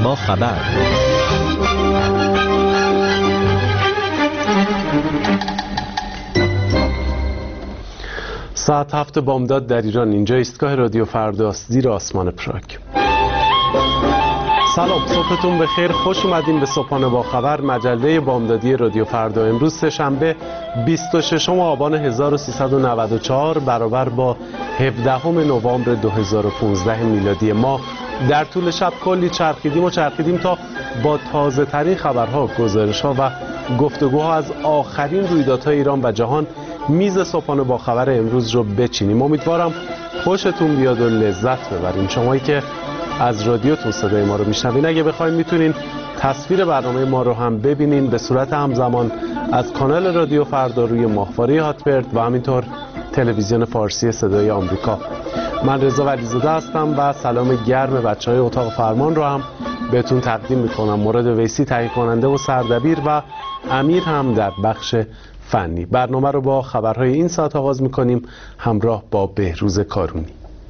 با خبر. ساعت 7 بامداد در ایران. اینجا ایستگاه رادیو فرداست، زیر آسمان پراگ. سلام، صبحتون بخیر. خوش اومدین به صبحانه با خبر، مجله بامدادی رادیو فردا. امروز سه‌شنبه 26 آبان 1394 برابر با 17 نوامبر 2015 میلادی. ما در طول شب کلی چرخیدیم تا با تازه ترین خبرها، گزارش‌ها و گفتگوها از آخرین رویدادهای ایران و جهان میز صبحانه با خبر امروز رو بچینیم. امیدوارم خوشتون بیاد و لذت ببرین. شمایی که از رادیوتون صدای ما رو میشنوین، اگه بخواید میتونین تصویر برنامه ما رو هم ببینین به صورت همزمان از کانال رادیو فردا روی ماهواره هاتبرد و همینطور تلویزیون فارسی صدای آمریکا. من رضا ولیزاده هستم و سلام گرم بچهای اتاق فرمان رو هم بهتون تقدیم میکنم. مراد ویسی تهیه کننده و سردبیر و امیر هم در بخش فنی. برنامه رو با خبرهای این ساعت آغاز میکنیم همراه با بهروز کارونی.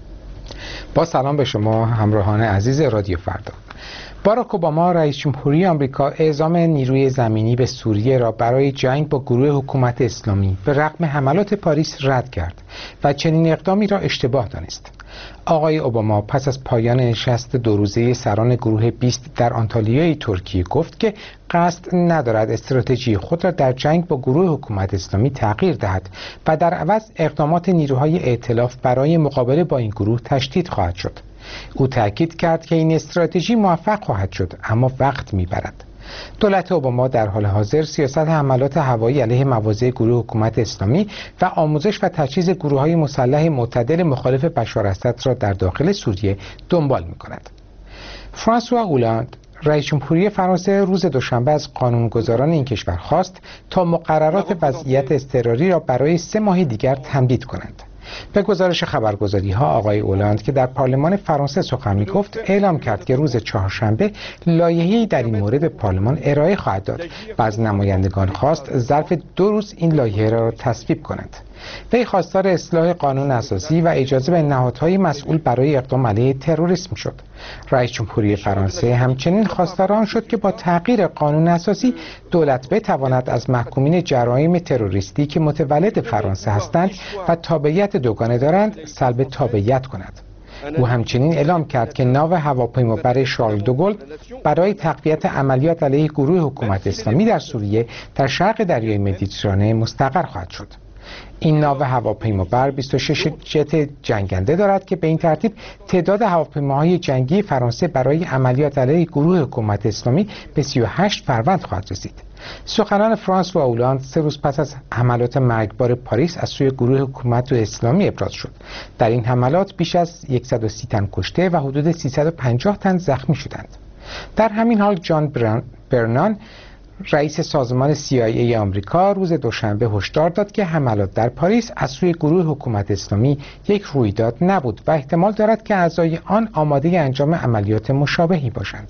با سلام به شما همراهان عزیز رادیو فردا. باراک اوباما رئیس جمهوری آمریکا اعزام نیروی زمینی به سوریه را برای جنگ با گروه حکومت اسلامی به رغم حملات پاریس رد کرد و چنین اقدامی را اشتباه دانست. آقای اوباما پس از پایان نشست دو روزه سران گروه 20 در آنتالیای ترکیه گفت که قصد ندارد استراتژی خود را در جنگ با گروه حکومت اسلامی تغییر دهد و در عوض اقدامات نیروهای ائتلاف برای مقابله با این گروه تشدید خواهد شد. او تاکید کرد که این استراتژی موفق خواهد شد، اما وقت میبرد. دولت اوباما در حال حاضر سیاست حملات هوایی علیه مواضع گروه حکومت اسلامی و آموزش و تجهیز گروه‌های مسلح معتدل مخالف بشار اسد را در داخل سوریه دنبال می‌کند. فرانسوا اولاند رئیس جمهوری فرانسه روز دوشنبه از قانونگذاران این کشور خواست تا مقررات وضعیت اضطراری را برای 3 ماه دیگر تمدید کنند. به گزارش خبرگزاری‌ها آقای اولاند که در پارلمان فرانسه سخن می‌گفت اعلام کرد که روز چهارشنبه لایحه‌ای در این مورد به پارلمان ارائه خواهد داد و از نمایندگان خواست ظرف 2 روز این لایحه را تصویب کنند. وی خواستار اصلاح قانون اساسی و اجازه به نهادهای مسئول برای اقدام علیه تروریسم شد. رئیس جمهوری فرانسه همچنین خواستار آن شد که با تغییر قانون اساسی دولت بتواند از محکومین جرایم تروریستی که متولد فرانسه هستند و تابعیت دوگانه دارند سلب تابعیت کند. او همچنین اعلام کرد که ناو هواپیمابر شارل دوگل برای تقویت عملیات علیه گروه حکومت اسلامی در سوریه در شرق دریای مدیترانه مستقر خواهد شد. این ناو هواپیمابر 26 جت جنگنده دارد که به این ترتیب تعداد هواپیماهای جنگی فرانسه برای عملیات علیه گروه حکومت اسلامی به 38 فروند خواهد رسید. سخنان فرانسوا اولاند 3 روز پس از حملات مرگبار پاریس از سوی گروه حکومت اسلامی ابراز شد. در این حملات بیش از 130 تن کشته و حدود 350 تن زخمی شدند. در همین حال جان برنان رئیس سازمان CIA آمریکا روز دوشنبه هشدار داد که حملات در پاریس از سوی گروه حکومت اسلامی یک رویداد نبود و احتمال دارد که اعضای آن آماده انجام عملیات مشابهی باشند.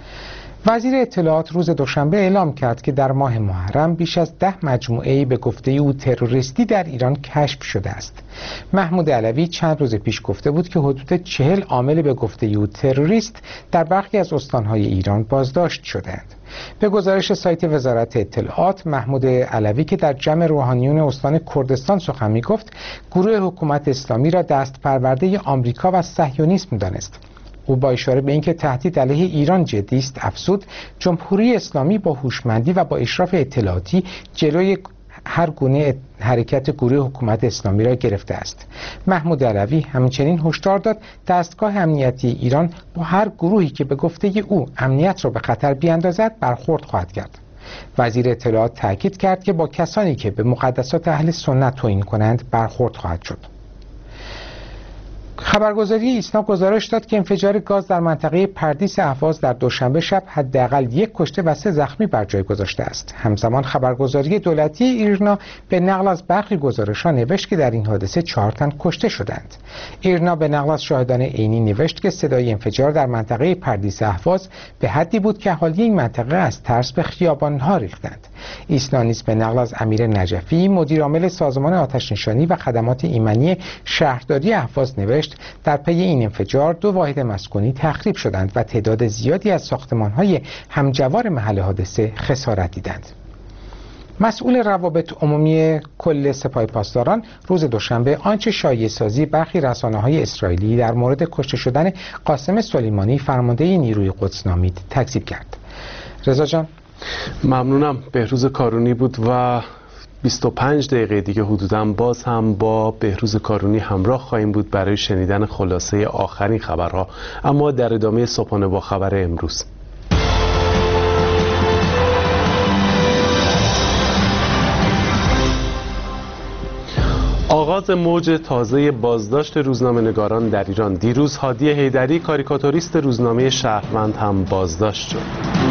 وزیر اطلاعات روز دوشنبه اعلام کرد که در ماه محرم بیش از 10 مجموعه به گفته او تروریستی در ایران کشف شده است. محمود علوی چند روز پیش گفته بود که حدود 40 عامل به گفته او تروریست در برخی از استانهای ایران بازداشت شدند. به گزارش سایت وزارت اطلاعات، محمود علوی که در جمع روحانیون استان کردستان سخن می‌گفت، گروه حکومت اسلامی را دست پرورده آمریکا و صهیونیسم دانست. او با اشاره به اینکه تهدید علیه ایران جدی است افزود جمهوری اسلامی با هوشمندی و با اشراف اطلاعاتی جلوی هر گونه حرکت گروه حکومت اسلامی را گرفته است. محمود علوی همچنین هشدار داد دستگاه امنیتی ایران با هر گروهی که به گفته او امنیت را به خطر بیاندازد برخورد خواهد کرد. وزیر اطلاعات تاکید کرد که با کسانی که به مقدسات اهل سنت توهین کنند برخورد خواهد شد. خبرگزاری ایسنا گزارش داد که انفجار گاز در منطقه پردیس اهواز در دوشنبه شب حداقل 1 کشته و 3 زخمی بر جای گذاشته است. همزمان خبرگزاری دولتی ایرنا به نقل از برخی گزارش‌ها نوشت که در این حادثه 4 تن کشته شدند. ایرنا به نقل از شاهدان عینی نوشت که صدای انفجار در منطقه پردیس اهواز به حدی بود که اهالی این منطقه از ترس به خیابان‌ها ریختند. ایسنا نیز به نقل از امیر نجفی مدیر عامل سازمان آتش‌نشانی و خدمات ایمنی شهرداری اهواز نوشت در پی این انفجار 2 واحد مسکونی تخریب شدند و تعداد زیادی از ساختمان‌های همجوار محل حادثه خسارت دیدند. مسئول روابط عمومی کل سپاه پاسداران روز دوشنبه آنچه شایعه سازی برخی رسانه‌های اسرائیلی در مورد کشته شدن قاسم سلیمانی فرمانده نیروی قدس نامید تکذیب کرد. رضا جان، ممنونم. بهروز کارونی بود و 25 دقیقه دیگه حدوداً باز هم با بهروز کارونی همراه خواهیم بود برای شنیدن خلاصه آخرین خبرها، اما در ادامه صبحانه با خبر امروز. آغاز موج تازه بازداشت روزنامه‌نگاران در ایران. دیروز هادی حیدری کاریکاتوریست روزنامه شهروند هم بازداشت شد.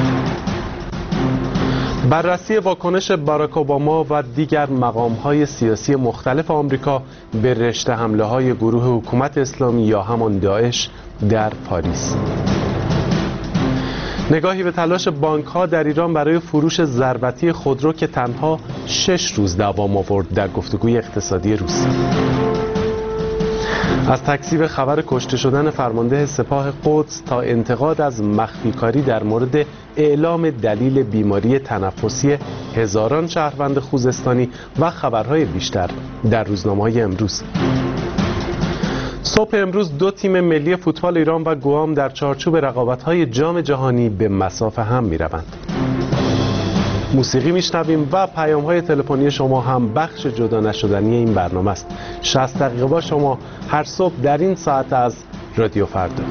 بررسی واکنش باراک اوباما و دیگر مقام‌های سیاسی مختلف آمریکا به رشته حمله‌های گروه حکومت اسلامی یا همان داعش در پاریس. نگاهی به تلاش بانک‌ها در ایران برای فروش ضربتی خودرو که تنها 6 روز دوام آورد در گفتگوی اقتصادی روسیه. از تکذیب خبر کشته شدن فرمانده سپاه قدس تا انتقاد از مخفیکاری در مورد اعلام دلیل بیماری تنفسی هزاران شهروند خوزستانی و خبرهای بیشتر در روزنامه‌های امروز. صبح امروز 2 تیم ملی فوتبال ایران و گوام در چارچوب رقابت‌های جام جهانی به مصاف هم می‌روند. موسیقی میشنویم و پیام‌های تلفنی شما هم بخش جدا نشدنی این برنامه است. 60 دقیقه با شما هر صبح در این ساعت از رادیو فردا.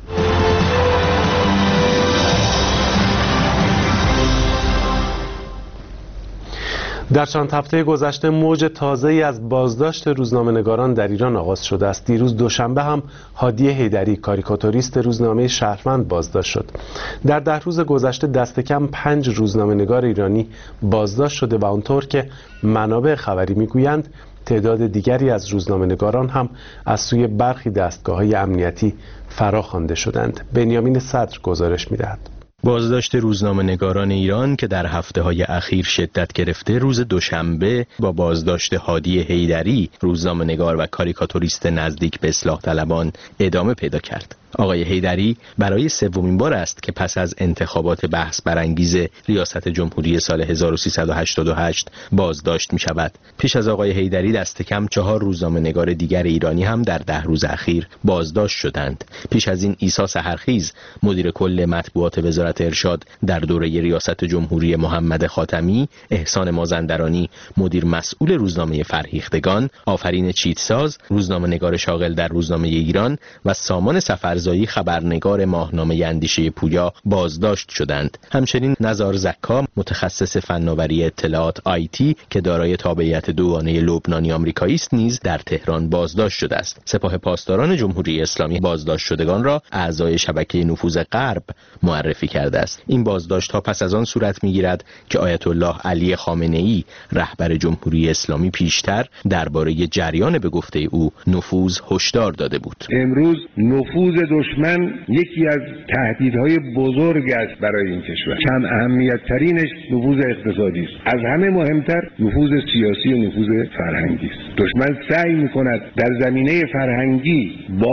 در چند هفته گذشته موج تازه‌ای از بازداشت روزنامه‌نگاران در ایران آغاز شده است. دیروز دوشنبه هم هادی حیدری کاریکاتوریست روزنامه شهروند بازداشت شد. در 10 روز گذشته دست کم 5 روزنامه‌نگار ایرانی بازداشت شده و آنطور که منابع خبری میگویند تعداد دیگری از روزنامه‌نگاران هم از سوی برخی دستگاه‌های امنیتی فراخوانده شدند. بنیامین صدر گزارش می‌دهد. بازداشت روزنامه‌نگاران ایران که در هفته‌های اخیر شدت گرفته روز دوشنبه با بازداشت هادی حیدری روزنامه‌نگار و کاریکاتوریست نزدیک به اصلاح طلبان ادامه پیدا کرد. آقای حیدری برای 3مین بار است که پس از انتخابات بحث برانگیز ریاست جمهوری سال 1388 بازداشت می شود. پیش از آقای حیدری دست کم 4 روزنامه‌نگار دیگر ایرانی هم در 10 روز اخیر بازداشت شدند. پیش از این عیسی سحرخیز مدیر کل مطبوعات وزارت ارشاد در دوره ریاست جمهوری محمد خاتمی، احسان مازندرانی مدیر مسئول روزنامه فرهیختگان، آفرین چیتساز روزنامه‌نگار شاغل در روزنامه ایران و سامان سفرزایی خبرنگار ماهنامه اندیشه پویا بازداشت شدند. همچنین نزار زکا متخصص فناوری اطلاعات آیتی که دارای تابعیت دوگانه لبنانی آمریکایی است نیز در تهران بازداشت شده است. سپاه پاسداران جمهوری اسلامی بازداشت شدگان را اعضای شبکه نفوذ غرب معرفی کرده است. این بازداشت ها پس از آن صورت میگیرد که آیت الله علی خامنه ای رهبر جمهوری اسلامی پیشتر درباره جریان به گفته او نفوذ هشدار داده بود. امروز نفوذ دشمن یکی از تهدیدهای بزرگ است برای این کشور. کم اهمیت ترینش نفوذ اقتصادی است. از همه مهمتر نفوذ سیاسی و نفوذ فرهنگی است. دشمن سعی می‌کند در زمینه فرهنگی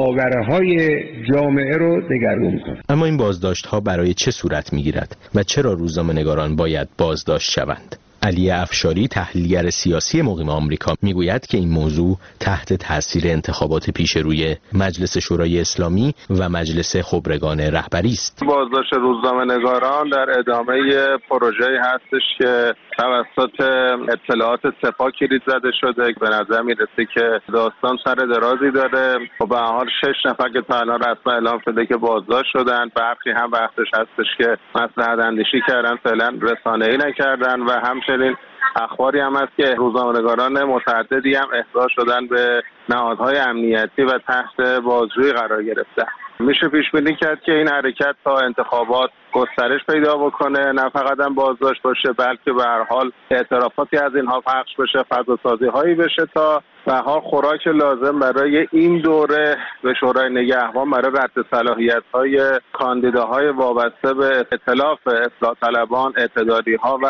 باورهای جامعه رو دگرگون کند. اما این بازداشت‌ها برای چه صورت می‌گیرد و چرا روزنامه‌نگاران باید بازداشت شوند؟ علی افشاری تحلیلگر سیاسی مقیم آمریکا میگوید که این موضوع تحت تاثیر انتخابات پیش روی مجلس شورای اسلامی و مجلس خبرگان رهبری است. بازداشت روزنامه‌نگاران در ادامه پروژه‌ای هستش که توسط اطلاعات سپاه کلید زده شده. به نظر میرسه که داستان سر درازی داره. به هر حال 6 نفر که تا الان رسما اعلام شده که بازداشت شدن، برخی هم وقتش هستش که مصلحت اندیشی کردن، فعلا رسانه‌ای نکردن و همچنین اخباری هم هست که روزنامه‌نگاران متعددی هم احضار شدن به نهادهای امنیتی و تحت بازجویی قرار گرفتن. میشه پیش بینی کرد که این حرکت تا انتخابات گسترش پیدا بکنه، نه فقط هم بازداشت باشه بلکه به هر حال اعترافاتی از اینها پخش بشه، فضاسازی هایی بشه تا به حال خوراک لازم برای این دوره به شورای نگهبان برای رد صلاحیت های کاندیداهای وابسته به ائتلاف اصلاح طلبان، اعتدالی‌ها و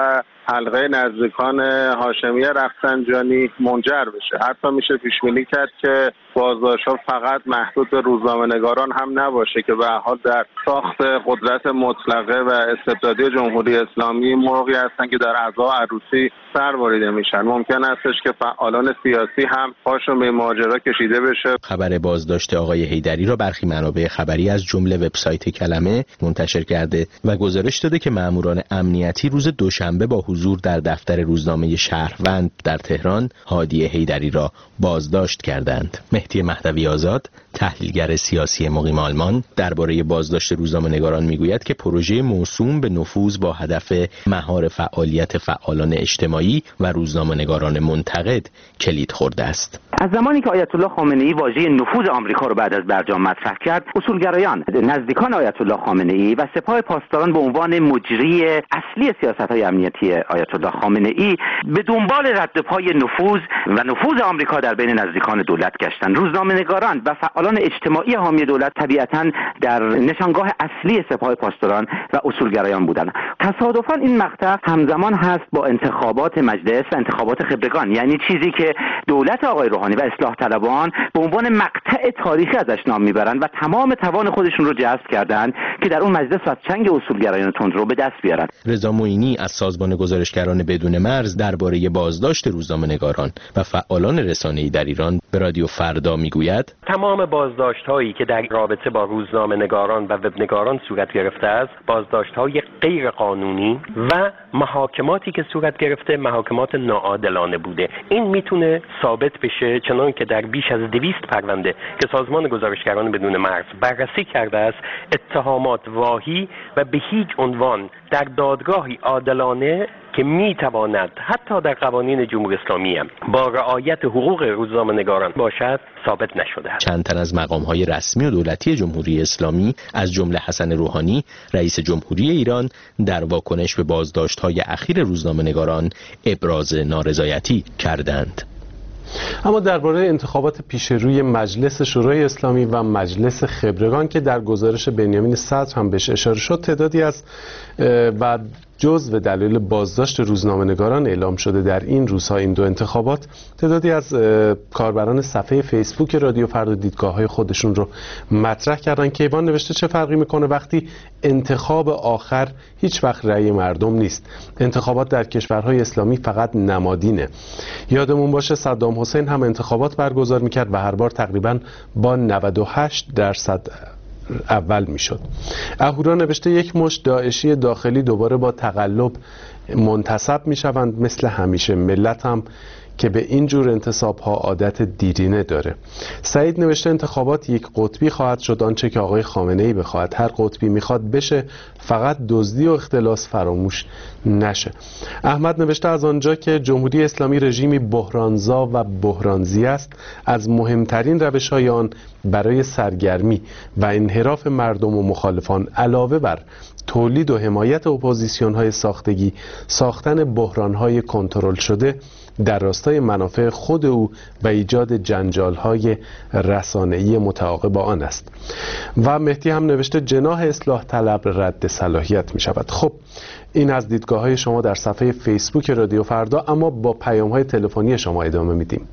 حلقه نزدیکان هاشمی رفسنجانی منجر بشه. حتی میشه پیش بینی کرد که بازداشت‌ها فقط محدود به روزنامه‌نگاران هم نباشه که به هر حال در ساخت قدرت مطلقه و استبدادی جمهوری اسلامی مرغی هستن که در عزا عروسی سر بریده میشن. ممکن استش که فعالان سیاسی هم پاشون به ماجرا کشیده بشه. خبر بازداشت آقای حیدری را برخی منابع خبری از جمله وبسایت کلمه منتشر کرده و گزارش داده که ماموران امنیتی روز دوشنبه با حضور در دفتر روزنامه شهروند در تهران هادی حیدری را بازداشت کردند. مهدی مهدوی آزاد، تحلیلگر سیاسی مقیم آلمان، درباره بازداشت روزنامه‌نگاران میگوید که پروژه موسوم به نفوذ با هدف مهار فعالیت فعالان اجتماعی و روزنامه‌نگاران منتقد کلید خورده است. از زمانی که آیت الله خامنه‌ای واژه نفوذ آمریکا رو بعد از برجام مطرح کرد، اصولگرایان نزدیکان آیت الله خامنه‌ای و سپاه پاسداران به عنوان مجری اصلی سیاست‌های امنیتی آیت الله خامنه‌ای به دنبال رد پای نفوذ آمریکا در بین نزدیکان دولت گشتند. روزنامه‌نگاران و فعالان اجتماعی حامی دولت طبیعتاً در نشانگاه اصلی سپاه پاسداران و اصولگرایان بودند. تصادفاً این مقطع همزمان هست با انتخابات مجلس و انتخابات خبرگان، یعنی چیزی که دولت آقای روحانی و اصلاح طلبان به عنوان مقطع تاریخی ازش نام میبرند و تمام توان خودشون رو جذب کردند که در اون مجلس از چنگ اصولگرایان تندرو به دست بیارن. رضا معینی از سازمان گزارشگران بدون مرز درباره بازداشت روزنامه‌نگاران و فعالان رسانه‌ای در ایران به رادیو فردا میگوید: تمام بازداشت‌هایی که در رابطه با روزنامه‌نگاران و وبنگاران صورت گرفته است، بازداشت‌های غیر قانونی و محاکماتی که صورت گرفته محاکمات ناعادلانه بوده. این میتونه ثابت بشه چنان که در بیش از 200 پرونده که سازمان گزارشگران بدون مرز بررسی کرده است، اتهامات واهی و به هیچ عنوان در دادگاهی عادلانه که میتواند حتی در قوانین جمهوری اسلامی هم با رعایت حقوق روزنامه‌نگاران باشد ثابت نشده است. چند تن از مقام‌های رسمی و دولتی جمهوری اسلامی از جمله حسن روحانی رئیس جمهوری ایران در واکنش به بازداشت‌های اخیر روزنامه‌نگاران ابراز نارضایتی کردند. اما درباره انتخابات پیش روی مجلس شورای اسلامی و مجلس خبرگان که در گزارش بنیامین صدر هم بهش اشاره شد، تعدادی از و جزو دلایل بازداشت روزنامه‌نگاران اعلام شده در این روزها این دو انتخابات. تعدادی از کاربران صفحه فیسبوک رادیو فردا دیدگاه‌های خودشون رو مطرح کردن. کیوان نوشته چه فرقی میکنه وقتی انتخاب آخر هیچ وقت رأی مردم نیست. انتخابات در کشورهای اسلامی فقط نمادینه. یادمون باشه صدام حسین هم انتخابات برگزار میکرد و هر بار تقریبا با 98% اول میشد. اهورا نوشته یک مشت داعشی داخلی دوباره با تقلب منتصب میشوند مثل همیشه. ملت هم که به این جور انتصاب ها عادت دیرینه داره. سعید نوشته انتخابات یک قطبی خواهد شد، آنچه که آقای خامنه ای بخواهد. هر قطبی میخواد بشه، فقط دزدی و اختلاس فراموش نشه. احمد نوشته از آنجا که جمهوری اسلامی رژیمی بحرانزا و بحرانزی است، از مهمترین روش‌های آن برای سرگرمی و انحراف مردم و مخالفان علاوه بر تولید و حمایت اپوزیسیون‌های ساختگی، ساختن بحران‌های کنترل شده در راستای منافع خود او و ایجاد جنجال‌های رسانه‌ای متعاقب آن است. و مهدی هم نوشته جناح اصلاح طلب رد صلاحیت می‌شود. خب این از دیدگاه‌های شما در صفحه فیسبوک رادیو فردا، اما با پیام‌های تلفنی شما ادامه میدیم.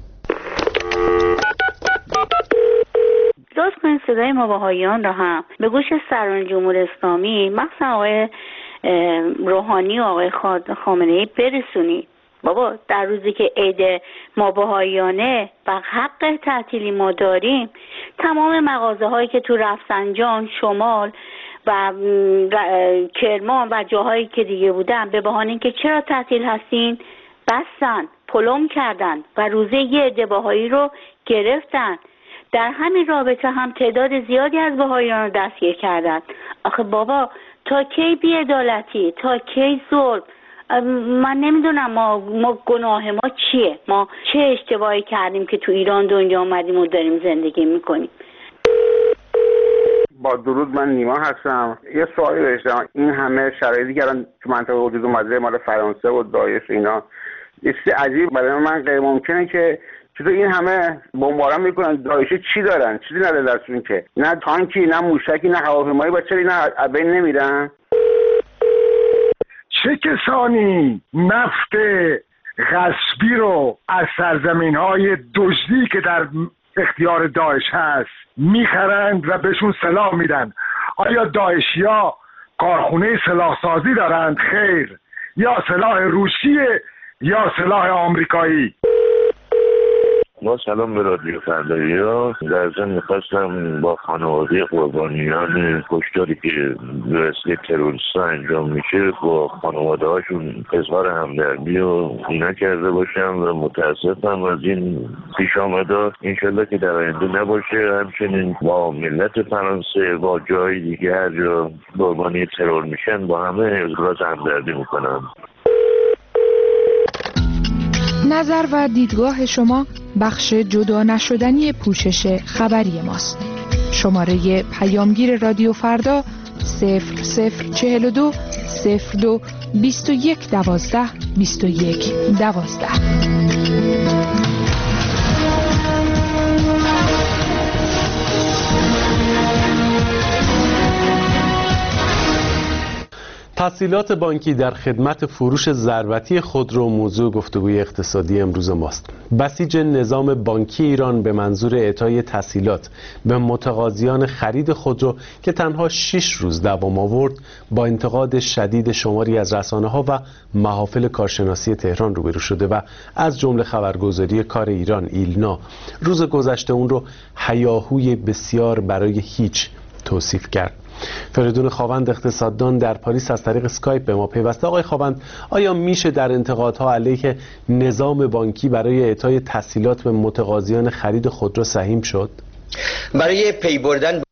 درست کنید صدای ما بهائیان را هم به گوش سران جمهوری اسلامی، مخصوصا آقای روحانی و آقای خامنه‌ای برسونید. بابا در روزی که عید ما بهائیانه و حق تعطیلی ما داریم، تمام مغازه هایی که تو رفسنجان، شمال و کرمان و جاهایی که دیگه بودن به بهانه اینکه چرا تعطیل هستین بستن، پلم کردن و روزه یه عده بهایی رو گرفتن. در همین رابطه هم تعداد زیادی از بهائیان رو دستگیر کردن. آخه بابا تا کی بی‌عدالتی، تا کی ظلم؟ من نمیدونم ما گناه ما چیه؟ ما چه اشتباهی کردیم که تو ایران دنیا آمدیم و داریم زندگی میکنیم؟ با درود، من نیما هستم. یه سوالی داشتم. این همه شرایطی که الان تو منطقه وجود اومده مال فرانسه و داعش اینا، یه چیز عجیب برای من غیر ممکنه که چطور این همه بمباران میکنن. داعش چی دارن؟ چیزی نداره دستشون که نه تانکی، نه موشکی، نه هواپیمایی. با چرا اینا از بین نمیرن؟ چه کسانی نفت غصبی رو از سرزمین‌های دزدی که در اختیار داعش هست میخرند و بهشون سلاح میدن؟ آیا داعشی‌ها کارخونه سلاحسازی دارند؟ خیر. یا سلاح روسیه یا سلاح آمریکایی. با سلام به رادیو فردایی. در ضمن میخواستم با خانواده قربانیان کشتاری که به وسیله تروریست‌ها انجام میشه با خانواده هاشون اظهار همدردی و اینا کرده باشم و متاسفم از این پیش آمده. انشالله که در آینده نباشه. همچنین با ملت فرانسه با جای دیگه هر جا قربانی ترور میشن با همه اظهار همدردی میکنم. نظر و دیدگاه شما بخش جدا نشدنی پوشش خبری ماست. شماره پیامگیر رادیو فردا 0042 02 21 12 21 12. تسهیلات بانکی در خدمت فروش ضربتی خودرو موضوع گفتگوی اقتصادی امروز ماست. بسیج نظام بانکی ایران به منظور اعطای تسهیلات به متقاضیان خرید خودرو که تنها 6 روز دوام آورد با انتقاد شدید شماری از رسانه‌ها و محافل کارشناسی تهران روبرو شده و از جمله خبرگزاری کار ایران ایلنا روز گذشته اون رو هیاهوی بسیار برای هیچ توصیف کرد. فریدون خاوند اقتصاددان در پاریس از طریق اسکایپ به ما پیوسته. آقای خاوند، آیا میشه در انتقادها علیه نظام بانکی برای اعطای تسهیلات به متقاضیان خرید خودرو سهیم شد؟ برای پی بردن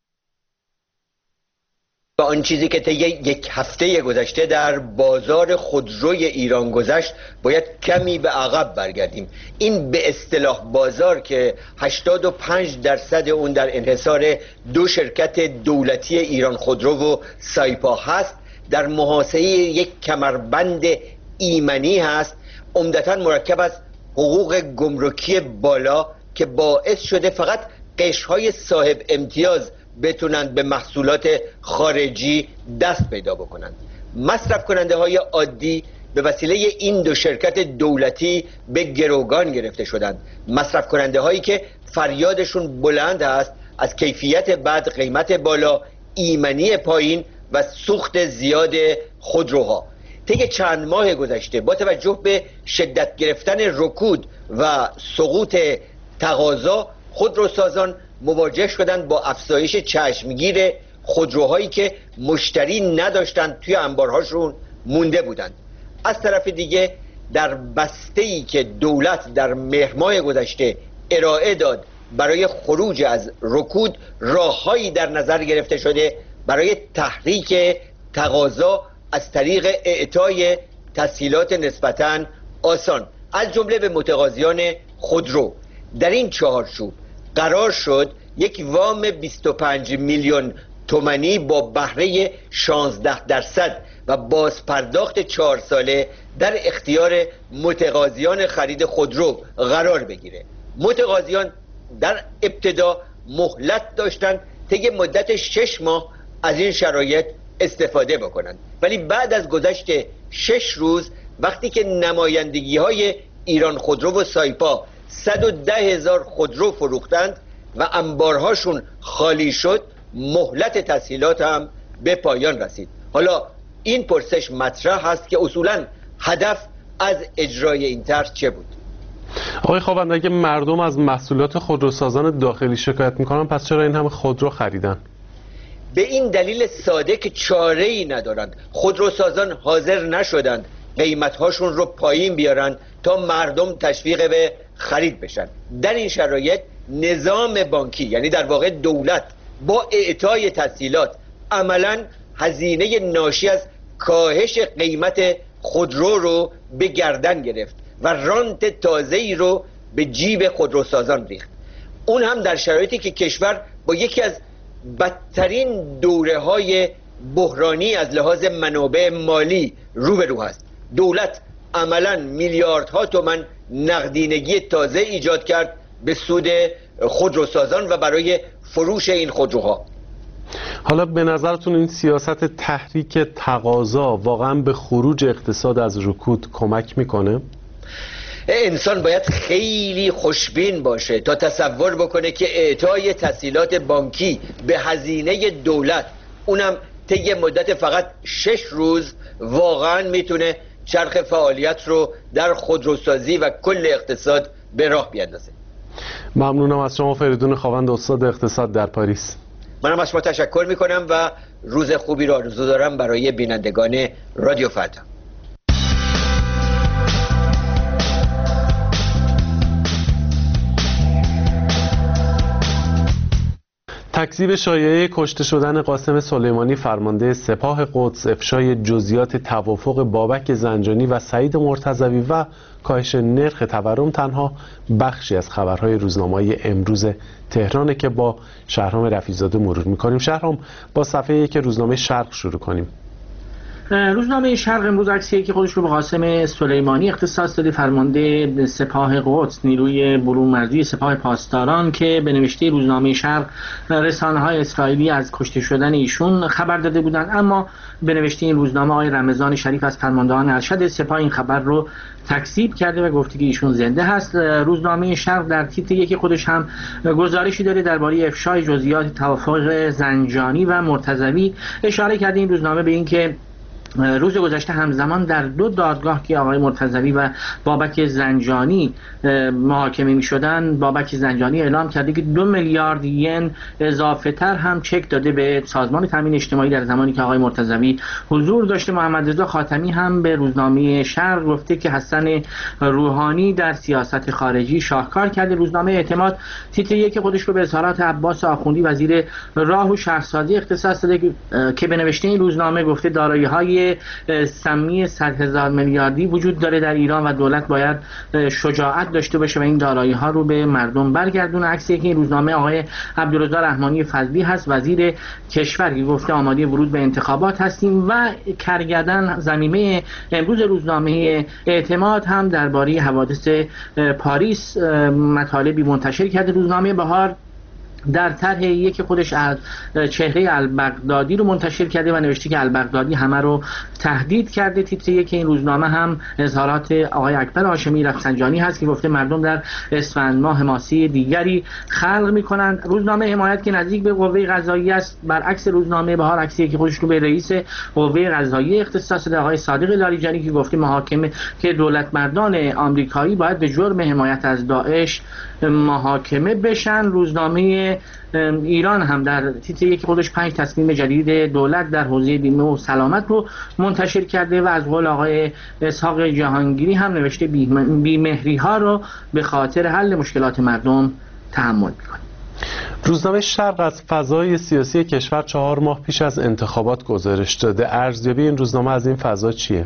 با آن چیزی که طی یک هفته گذشته در بازار خودروی ایران گذشت باید کمی به عقب برگردیم. این به اصطلاح بازار که 85% اون در انحصار دو شرکت دولتی ایران خودرو و سایپا هست، در محاصره یک کمربند ایمنی هست، عمدتاً مرکب از حقوق گمرکی بالا که باعث شده فقط قشرهای صاحب امتیاز بتونند به محصولات خارجی دست پیدا بکنند. مصرف کننده های عادی به وسیله این دو شرکت دولتی به گروگان گرفته شدند. مصرف کننده هایی که فریادشون بلند است از کیفیت بد، قیمت بالا، ایمنی پایین و سوخت زیاد خودروها. طی چند ماه گذشته با توجه به شدت گرفتن رکود و سقوط تقاضا، خودروسازان مواجه شدند با افزایش چشمگیر خودروهایی که مشتری نداشتند، توی انبارهاشون مونده بودند. از طرف دیگه در بسته‌ای که دولت در مهر ماه گذشته ارائه داد برای خروج از رکود، راههایی در نظر گرفته شده برای تحریک تقاضا از طریق اعطای تسهیلات نسبتاً آسان از جمله به متقاضیان خودرو. در این چهارچوب قرار شد یک وام 25 میلیون تومانی با بهره 16% و بازپرداخت 4 ساله در اختیار متقاضیان خرید خودرو قرار بگیره. متقاضیان در ابتدا مهلت داشتند طی مدت 6 ماه از این شرایط استفاده بکنند، ولی بعد از گذشت 6 روز وقتی که نمایندگی های ایران خودرو و سایپا 110,000 خودرو فروختند و انبارهاشون خالی شد، مهلت تسهیلات هم به پایان رسید. حالا این پرسش مطرح هست که اصولاً هدف از اجرای این طرح چه بود؟ آقای خاوند، اگه مردم از محصولات خودروسازان داخلی شکایت میکنن پس چرا این همه خودرو خریدن؟ به این دلیل ساده که چاره‌ای ندارند. خودروسازان حاضر نشدند قیمت‌هاشون رو پایین بیارن تا مردم تشویق به خرید بشن. در این شرایط نظام بانکی، یعنی در واقع دولت، با اعطای تسهیلات عملاً هزینه ناشی از کاهش قیمت خودرو رو به گردن گرفت و رانت تازه‌ای رو به جیب خودروسازان ریخت. اون هم در شرایطی که کشور با یکی از بدترین دوره‌های بحرانی از لحاظ منابع مالی روبرو است. دولت عملاً میلیاردها تومان نقدینگی تازه ایجاد کرد به سود خودروسازان و برای فروش این خودروها. حالا به نظرتون این سیاست تحریک تقاضا واقعا به خروج اقتصاد از رکود کمک میکنه؟ انسان باید خیلی خوشبین باشه تا تصور بکنه که اعطای تسهیلات بانکی به هزینه دولت، اونم طی مدت فقط 6 روز، واقعا میتونه چرخ فعالیت رو در خودروسازی و کل اقتصاد به راه بیاندازه. ممنونم از شما فریدون خاوند، استاد اقتصاد در پاریس. منم از شما تشکر میکنم و روز خوبی رو آرزو دارم برای بینندگان رادیو فردا. تکذیب شایعه کشته شدن قاسم سلیمانی فرمانده سپاه قدس، افشای جزئیات توافق بابک زنجانی و سعید مرتضوی و کاهش نرخ تورم تنها بخشی از خبرهای روزنامه‌های امروز تهرانه که با شهرام رفیع‌زاده مرور می‌کنیم. شهرام، با صفحه 1 روزنامه شرق شروع کنیم. روزنامه شرق امروز عکسی که خودش رو به قاسم سلیمانی اختصاص داده، فرمانده سپاه قدس، نیروی برون‌مرزی سپاه پاسداران، که به نوشته روزنامه شرق رسانه‌های اسرائیلی از کشته شدن ایشون خبر داده بودند، اما به نوشته این روزنامه آقای رمضان شریف از فرماندهان ارشد سپاه این خبر رو تکذیب کرده و گفته که ایشون زنده هست. روزنامه شرق در تیتر 1 خودش هم گزارشی داره درباره افشای جزئیات توافق زنجانی و مرتضوی. اشاره کرده این روزنامه به اینکه روز گذشته همزمان در 2 دادگاه که آقای مرتضوی و بابک زنجانی محاکمه می شدن، بابک زنجانی اعلام کرده که 2 میلیارد ین اضافه تر هم چک داده به سازمان تامین اجتماعی در زمانی که آقای مرتضوی حضور داشته. محمد رضا خاتمی هم به روزنامه شرق گفته که حسن روحانی در سیاست خارجی شاهکار کرده. روزنامه اعتماد تیتر 1 خودش رو به اظهارات عباس آخوندی وزیر راه و شهرسازی اختصاص داده که به نوشته این روزنامه گفته دارایی‌های سمی 100,000 میلیاردی وجود داره در ایران و دولت باید شجاعت داشته باشه و این دارایی ها رو به مردم برگردونه. عکسی که این روزنامه آقای عبدالرضا رحمانی فضلی هست، وزیر کشور، که گفته آماده ورود به انتخابات هستیم. و کرگدن ضمیمه امروز روزنامه اعتماد هم درباره حوادث پاریس مطالبی منتشر کرده. روزنامه بهار در طرح 1 خودش چهره البغدادی رو منتشر کرده و نوشته که البغدادی همه رو تهدید کرده. تیتر 1 این روزنامه هم اظهارات آقای اکبر هاشمی رفسنجانی هست که گفته مردم در اسفند ماه حماسی دیگری خلق می‌کنند. روزنامه حمایت که نزدیک به قوه قضاییه است، برعکس روزنامه بهار عکسی که خودش رو به رئیس قوه قضاییه اختصاص داده آقای صادق لاریجانی که گفته محاکمه که دولت مردان آمریکایی باید به جرم حمایت از داعش محاکمه بشن. روزنامه ایران هم در تیتر 1 خودش 5 تصمیم جدید دولت در حوزه بیمه و سلامت رو منتشر کرده و از قول آقای اسحاق جهانگیری هم نوشته بیمهری ها رو به خاطر حل مشکلات مردم تحمل می‌کنه. روزنامه شرق از فضای سیاسی کشور 4 ماه پیش از انتخابات گزارش داده. ارزیابی این روزنامه از این فضا چیه؟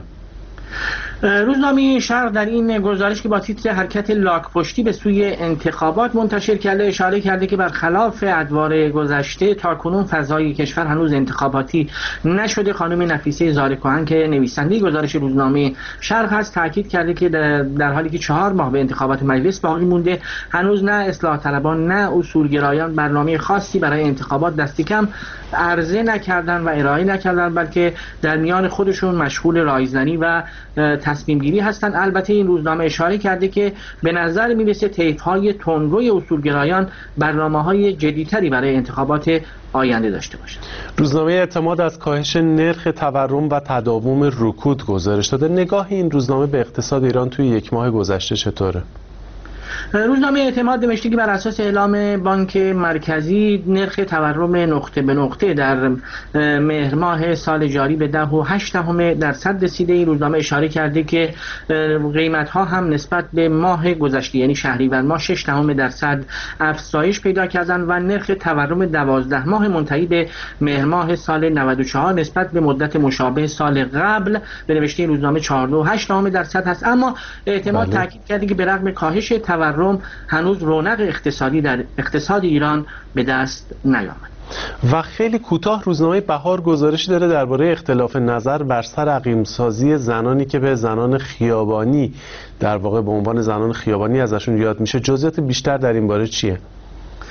روزنامه شرق در این گزارش که با تیتر حرکت لاک‌پشتی به سوی انتخابات منتشر کرده اشاره کرده که برخلاف ادوار گذشته تاکنون فضای کشور هنوز انتخاباتی نشده. خانم نفیسه زارکوهن که نویسنده گزارش روزنامه شرق هست تاکید کرده که در حالی که 4 ماه به انتخابات مجلس باقی مونده هنوز نه اصلاح طلبان نه اصولگرایان برنامه خاصی برای انتخابات دست کم عرضه نکردن و ارائه نکردن، بلکه در میان خودشون مشغول رایزنی و تصمیم گیری هستند. البته این روزنامه اشاره کرده که به نظر میرسه طیف‌های تندروی اصولگرایان برنامه‌های جدی‌تری برای انتخابات آینده داشته باشند. روزنامه اعتماد از کاهش نرخ تورم و تداوم رکود گزارش داده. نگاه این روزنامه به اقتصاد ایران توی 1 ماه گذشته چطوره؟ روزنامه اعتماد نوشته که بر اساس اعلام بانک مرکزی نرخ تورم نقطه به نقطه در مهر ماه سال جاری به 10.8% رسیده. این روزنامه اشاره کرده که قیمت ها هم نسبت به ماه گذشته یعنی شهریور ماه 6% افزایش پیدا کردند و نرخ تورم 12 ماه منتهی به مهر ماه سال 94 نسبت به مدت مشابه سال قبل به نوشته روزنامه 4.8% هست. اما اعتماد تاکید کرده که به رغم کاهش تورم هنوز رونق اقتصادی در اقتصاد ایران به دست نیامد. و خیلی کوتاه روزنامه بهار گزارشی داره درباره اختلاف نظر بر سر اقیم‌سازی زنانی که به زنان خیابانی در واقع به عنوان زنان خیابانی ازشون یاد میشه. جزئیات بیشتر در این باره چیه؟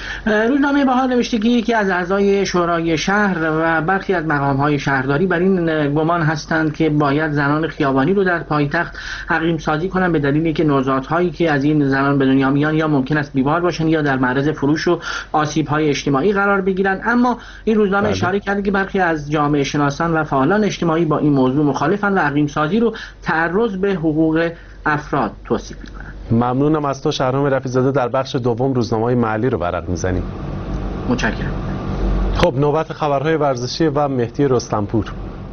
روزنامه بهار نوشته که یکی از اعضای شورای شهر و برخی از مقام‌های شهرداری بر این گمان هستند که باید زنان خیابانی رو در پایتخت حریم سازی کنند، به دلیلی که نوزادهایی که از این زنان به دنیا میان یا ممکن است بیمار باشند یا در معرض فروش و آسیب‌های اجتماعی قرار بگیرند. اما این روزنامه اشاره کرده که برخی از جامعه شناسان و فعالان اجتماعی با این موضوع مخالفند و حریم سازی رو تعرض به حقوق افراد توصیف می‌کنند. ممنونم از تو شهرام رفیع‌زاده. در بخش دوم روزنامه‌های محلی رو ورق می‌زنیم. متشکرم. خب نوبت خبرهای ورزشی و مهدی رستمپور.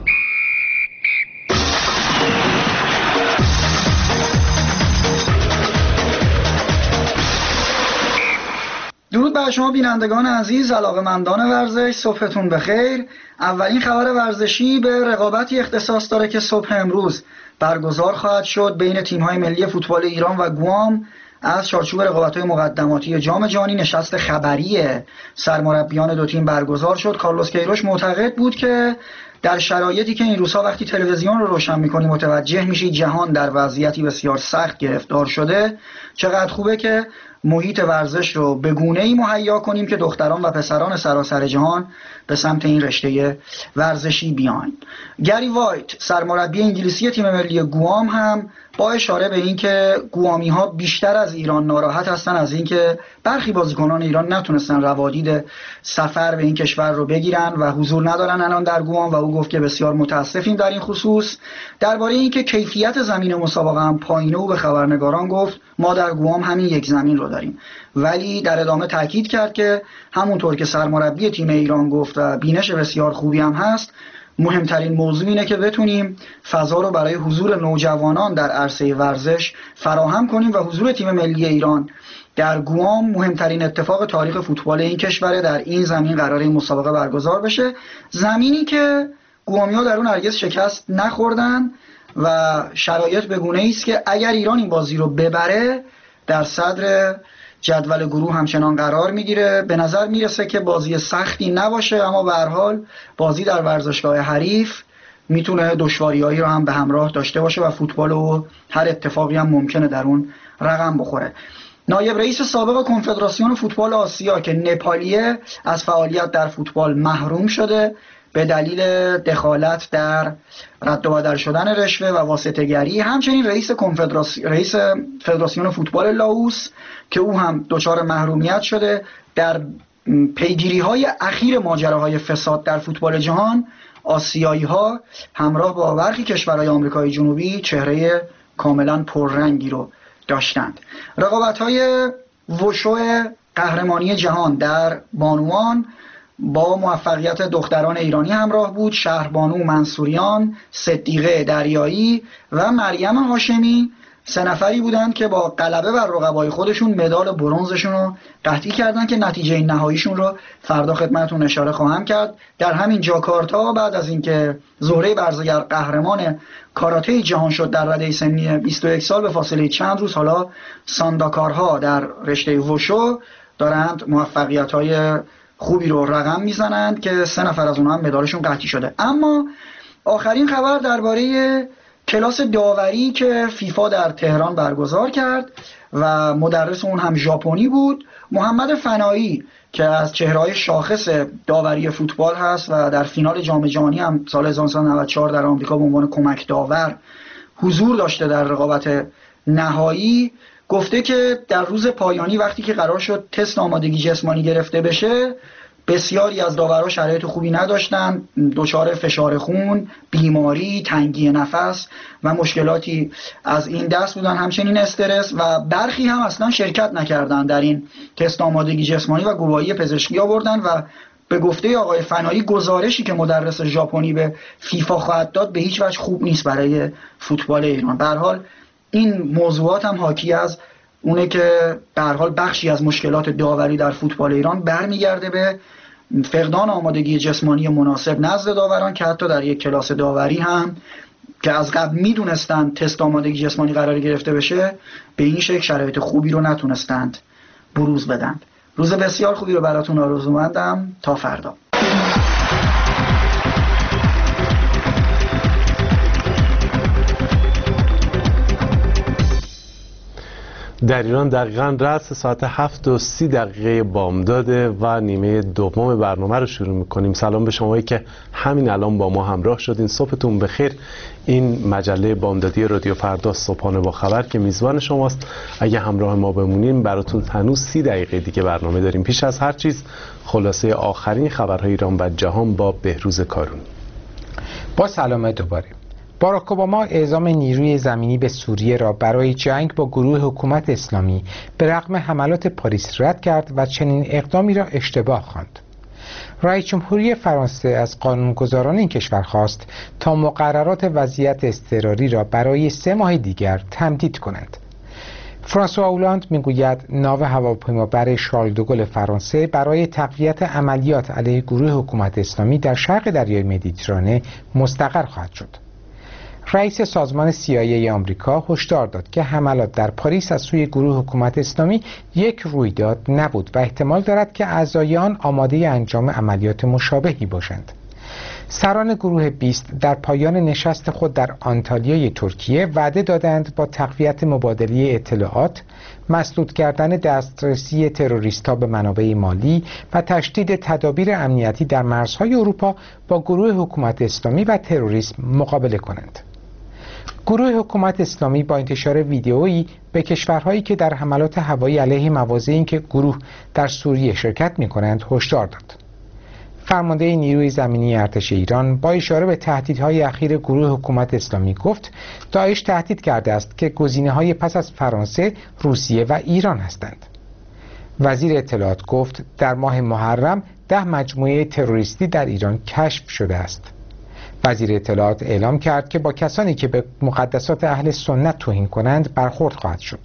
درود بر شما بینندگان عزیز، علاقه‌مندان ورزش، صبحتون بخیر. اولین خبر ورزشی به رقابتی اختصاص داره که صبح امروز برگزار خواهد شد بین تیم‌های ملی فوتبال ایران و گوام از چارچوب رقابت‌های مقدماتی جام جهانی. نشست خبری سرمربیان دو تیم برگزار شد. کارلوس کیروش معتقد بود که در شرایطی که این روزها وقتی تلویزیون رو روشن می‌کنی متوجه میشی جهان در وضعیتی بسیار سخت گرفتار شده، چقدر خوبه که محیط ورزش رو به گونه‌ای مهیا کنیم که دختران و پسران سراسر جهان به سمت این رشته ورزشی بیان. گری وایت سرمربی انگلیسی تیم ملی گوام هم با اشاره به اینکه گوامی‌ها بیشتر از ایران ناراحت هستن از اینکه برخی بازیکنان ایران نتونستن روادید سفر به این کشور رو بگیرن و حضور ندارن الان در گوام، و او گفت که بسیار متاسفیم در این خصوص. درباره اینکه کیفیت زمین مسابقه هم پایینه، او به خبرنگاران گفت ما در گوام همین یک زمین رو داریم، ولی در ادامه تاکید کرد که همونطور که سرمربی تیم ایران گفت و بینش بسیار خوبی هم هست، مهمترین موضوع اینه که بتونیم فضا رو برای حضور نوجوانان در عرصه ورزش فراهم کنیم و حضور تیم ملی ایران در گوام مهمترین اتفاق تاریخ فوتبال این کشوره. در این زمین قراره این مسابقه برگزار بشه، زمینی که گوامی‌ها در اون هرگز شکست نخوردن و شرایط به گونه‌ای است که اگر ایران این بازی رو ببره در صدر جدول گروه همچنان قرار میگیره. به نظر میرسه که بازی سختی نباشه، اما به هر حال بازی در ورزشگاه حریف میتونه دشواریایی رو هم به همراه داشته باشه و فوتبال و هر اتفاقی هم ممکنه در اون رقم بخوره. نایب رئیس سابق کنفدراسیون فوتبال آسیا که نپالیه از فعالیت در فوتبال محروم شده به دلیل دخالت در رد و بدل شدن رشوه و واسطه‌گری. همچنین رئیس فدراسیون فوتبال لاوس که او هم دچار محرومیت شده در پیگیری‌های اخیر ماجراهای فساد در فوتبال جهان. آسیایی‌ها همراه با برخی کشورهای آمریکای جنوبی چهره کاملا پررنگی رو داشتند. رقابت‌های وشو قهرمانی جهان در بانوان با موفقیت دختران ایرانی همراه بود. شهربانو منصوریان، صدیقه دریایی و مریم هاشمی سه نفری بودند که با غلبه بر رقبای خودشون مدال برنزشون رو قطعی کردن که نتیجه نهاییشون رو فردا خدمتتون اشاره خواهم کرد. در همین جاکارتا بعد از اینکه زهره برزگر قهرمان کاراته جهان شد در رده سنی 21 سال به فاصله چند روز، حالا سانداکارها در رشته وشو دارند موفقیت‌های خوبی رو رقم میزنند که سه نفر از اونها هم مدالشون قطعی شده. اما آخرین خبر درباره کلاس داوری که فیفا در تهران برگزار کرد و مدرس اون هم ژاپنی بود. محمد فنایی که از چهره‌های شاخص داوری فوتبال هست و در فینال جام جهانی هم سال 1994 در آمریکا به عنوان کمک داور حضور داشته در رقابت نهایی، گفته که در روز پایانی وقتی که قرار شد تست آمادگی جسمانی گرفته بشه، بسیاری از داورها شرایط خوبی نداشتن، دچار فشار خون، بیماری، تنگی نفس و مشکلاتی از این دست بودن، همچنین استرس، و برخی هم اصلا شرکت نکردن در این تست آمادگی جسمانی و گواهی پزشکی آوردن و به گفته آقای فنایی گزارشی که مدرس ژاپنی به فیفا خواهد داد به هیچ وجه خوب نیست برای فوتبال ایران. به هر حال این موضوعات هم حاکی از اونه که به هر حال بخشی از مشکلات داوری در فوتبال ایران برمیگرده به فقدان آمادگی جسمانی مناسب نزد داوران که حتی در یک کلاس داوری هم که از قبل میدونستند تست آمادگی جسمانی قرار گرفته بشه به این شکل شرایط خوبی رو نتونستند بروز بدن. روز بسیار خوبی رو براتون آرزومندم. تا فردا. در ایران دقیقاً رأس ساعت 7:30 بامداده و نیمه دوم برنامه رو شروع میکنیم. سلام به شمایی که همین الان با ما همراه شدین. صبحتون بخیر. این مجله بامدادی رادیو فردا صبحانه با خبر که میزبان شماست. اگه همراه ما بمونین براتون هنوز 30 دقیقه دیگه برنامه داریم. پیش از هر چیز خلاصه آخرین خبرهای ایران و جهان با بهروز کارون. با سلام دوباره. باراک اوباما اعزام نیروی زمینی به سوریه را برای جنگ با گروه حکومت اسلامی به رغم حملات پاریس رد کرد و چنین اقدامی را اشتباه خواند. رئیس جمهوری فرانسه از قانونگذاران این کشور خواست تا مقررات وضعیت اضطراری را برای 3 ماه دیگر تمدید کنند. فرانسوا اولاند میگوید ناو هواپیمابر شارل دوگل فرانسه برای تقویت عملیات علیه گروه حکومت اسلامی در شرق دریای مدیترانه مستقر خواهد شد. رئیس سازمان CIA آمریکا هشدار داد که حملات در پاریس از سوی گروه حکومت اسلامی یک رویداد نبود و احتمال دارد که اعضای آن آماده انجام عملیات مشابهی باشند. سران گروه 20 در پایان نشست خود در آنتالیای ترکیه وعده دادند با تقویت مبادله اطلاعات، مسدود کردن دسترسی تروریست‌ها به منابع مالی و تشدید تدابیر امنیتی در مرزهای اروپا با گروه حکومت اسلامی و تروریسم مقابله کنند. گروه حکومت اسلامی با انتشار ویدئویی به کشورهایی که در حملات هوایی علیه مواضعی که گروه در سوریه شرکت می‌کنند هشدار داد. فرمانده نیروی زمینی ارتش ایران با اشاره به تهدیدهای اخیر گروه حکومت اسلامی گفت داعش تهدید کرده است که گزینه‌های پس از فرانسه، روسیه و ایران هستند. وزیر اطلاعات گفت در ماه محرم 10 مجموعه تروریستی در ایران کشف شده است. وزیر اطلاعات اعلام کرد که با کسانی که به مقدسات اهل سنت توهین کنند برخورد خواهد شد.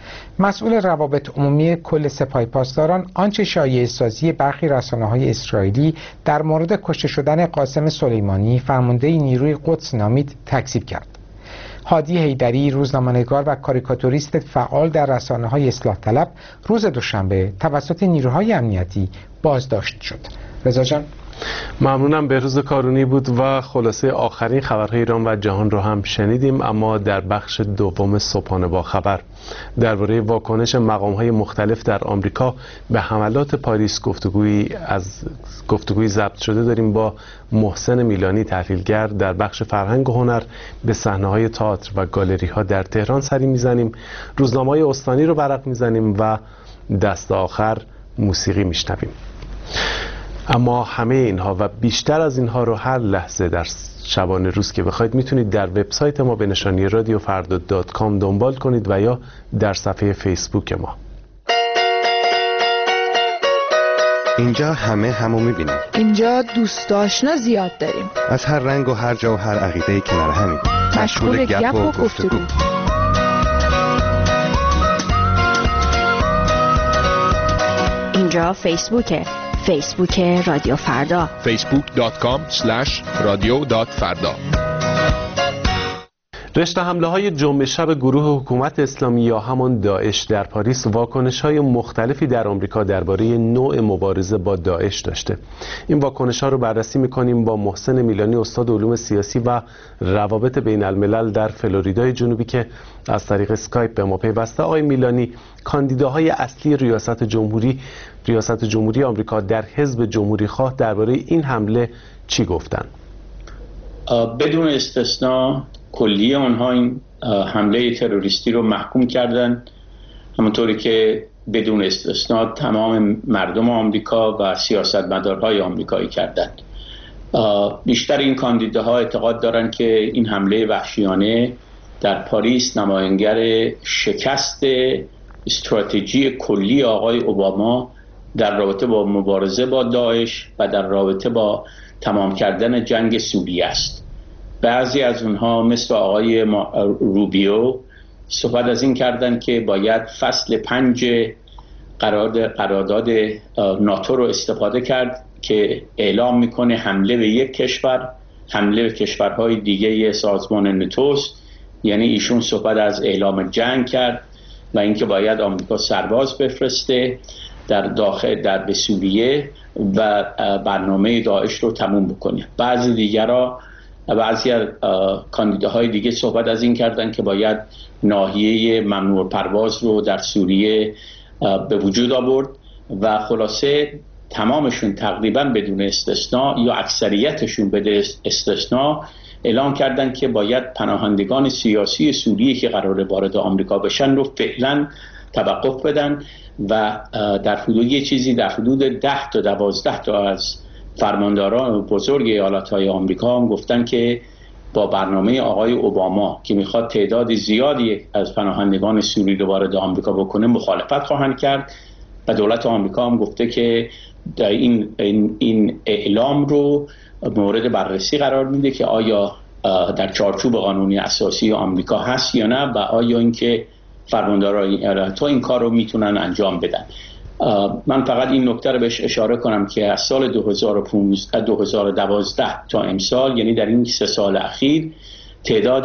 مسئول روابط عمومی کل سپاه پاسداران آنچه شایعه سازی برخی رسانه‌های اسرائیلی در مورد کشته شدن قاسم سلیمانی فرمانده نیروی قدس نامید تکذیب کرد. هادی حیدری روزنامه‌نگار و کاریکاتوریست فعال در رسانه‌های اصلاح طلب روز دوشنبه توسط نیروهای امنیتی بازداشت شد. رضا جان، ممنونم. بهروز کارونی بود و خلاصه آخرین خبرهای ایران و جهان رو هم شنیدیم. اما در بخش دوم صبحانه با خبر درباره واکنش مقام‌های مختلف در آمریکا به حملات پاریس گفتگویی ضبط شده داریم با محسن میلانی تحلیلگر. در بخش فرهنگ و هنر به صحنه‌های تئاتر و گالری‌ها در تهران سری میزنیم، روزنامه‌های استانی رو برق میزنیم و دست آخر موسیقی میشنویم. اما همه اینها و بیشتر از اینها رو هر لحظه در شبانه روز که بخواید میتونید در وبسایت ما به نشانی radiofarda.com دنبال کنید و یا در صفحه فیسبوک ما. اینجا همو میبینیم. اینجا دوست آشنا زیاد داریم. از هر رنگ و هر جا و هر عقیده‌ای کنار همیم. مشغول گپ و گفتگو. اینجا فیسبوک رادیو فردا. facebook.com/radio.farda. رشته حمله های جمعه شب گروه حکومت اسلامی یا همان داعش در پاریس واکنش های مختلفی در آمریکا درباره نوع مبارزه با داعش داشته. این واکنش ها رو بررسی میکنیم با محسن میلانی، استاد علوم سیاسی و روابط بین الملل در فلوریدای جنوبی که از طریق اسکایپ به ما پیوسته. آقای میلانی، کاندیداهای اصلی ریاست جمهوری آمریکا در حزب جمهوری خواه درباره این حمله چی گفتن؟ بدون استثنا کلیه آنها این حمله تروریستی رو محکوم کردن، همونطوری که بدون استثنا تمام مردم آمریکا و سیاستمدارهای آمریکایی کردند. بیشتر این کاندیداها اعتقاد دارند که این حمله وحشیانه در پاریس نمایانگر شکست استراتژی کلی آقای اوباما در رابطه با مبارزه با داعش و در رابطه با تمام کردن جنگ سوریه است. بعضی از اونها مثل آقای روبیو صحبت از این کردند که باید فصل 5 قرارداد ناتو رو استفاده کرد که اعلام میکنه حمله به یک کشور حمله به کشورهای دیگه سازمان ناتوست. یعنی ایشون صحبت از اعلام جنگ کرد و اینکه باید آمریکا سرباز بفرسته در به سوریه و برنامه داعش رو تموم بکنه. بعضی دیگرها بعضی از کاندیداهای دیگه صحبت از این کردن که باید ناحیه ممنوع پرواز رو در سوریه به وجود آورد و خلاصه تمامشون تقریبا بدون استثناء یا اکثریتشون بدون استثناء اعلام کردن که باید پناهندگان سیاسی سوریه که قراره وارد آمریکا بشن رو فعلا توقف بدن و در حدود یه چیزی در حدود 10 تا 12 تا از فرمانداران بزرگ ایالت‌های آمریکا هم گفتن که با برنامه آقای اوباما که میخواد تعداد زیادی از پناهندگان سوری رو وارد آمریکا بکنه مخالفت خواهند کرد و دولت آمریکا هم گفته که این اعلام رو مورد بررسی قرار میده که آیا در چارچوب قانونی اساسی آمریکا هست یا نه و آیا اینکه فرمانداران ایالت‌ها این کار رو میتونن انجام بدن. من فقط این نکته رو بهش اشاره کنم که از سال 2012 تا امسال، یعنی در این 3 سال اخیر، تعداد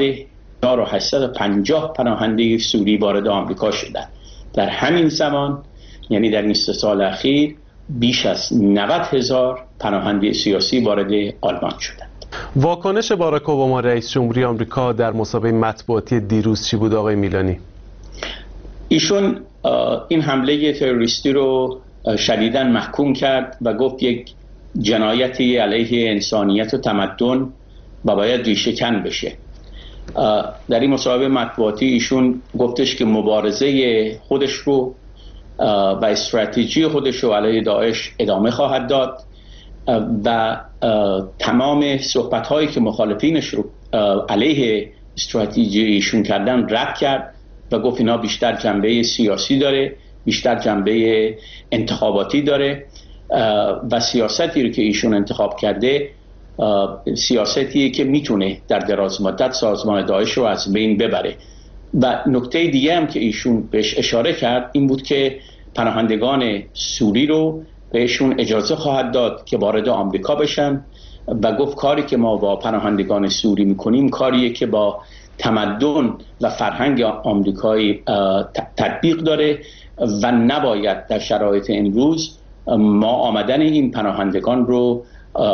1850 پناهنده سوری وارد آمریکا شدند. در همین زمان، یعنی در این 3 سال اخیر، بیش از 90,000 پناهنده سیاسی وارد آلمان شدند. واکنش باراک اوباما رئیس جمهوری آمریکا در مسابقه مطبوعاتی دیروز چی بود آقای میلانی؟ ایشون این حمله تروریستی رو شدیداً محکوم کرد و گفت یک جنایتی علیه انسانیت و تمدن و باید ریشه‌کن بشه. در این مسابقه مطبوعاتی ایشون گفتش که مبارزه خودش رو و استراتژی خودش رو علیه داعش ادامه خواهد داد و تمام صحبت‌هایی که مخالفینش رو علیه استراتژی ایشون کردن رد کرد و گفت اینا بیشتر جنبه سیاسی داره، بیشتر جنبه انتخاباتی داره و سیاستی رو که ایشون انتخاب کرده سیاستیه که میتونه در دراز مدت سازمان داعش رو از بین ببره. و نکته دیگه هم که ایشون بهش اشاره کرد این بود که پناهندگان سوری رو بهشون اجازه خواهد داد که وارد آمریکا بشن و گفت کاری که ما با پناهندگان سوری میکنیم کاریه که با تمدن و فرهنگ آمریکایی تطبیق داره و نباید در شرایط امروز ما آمدن این پناهندگان رو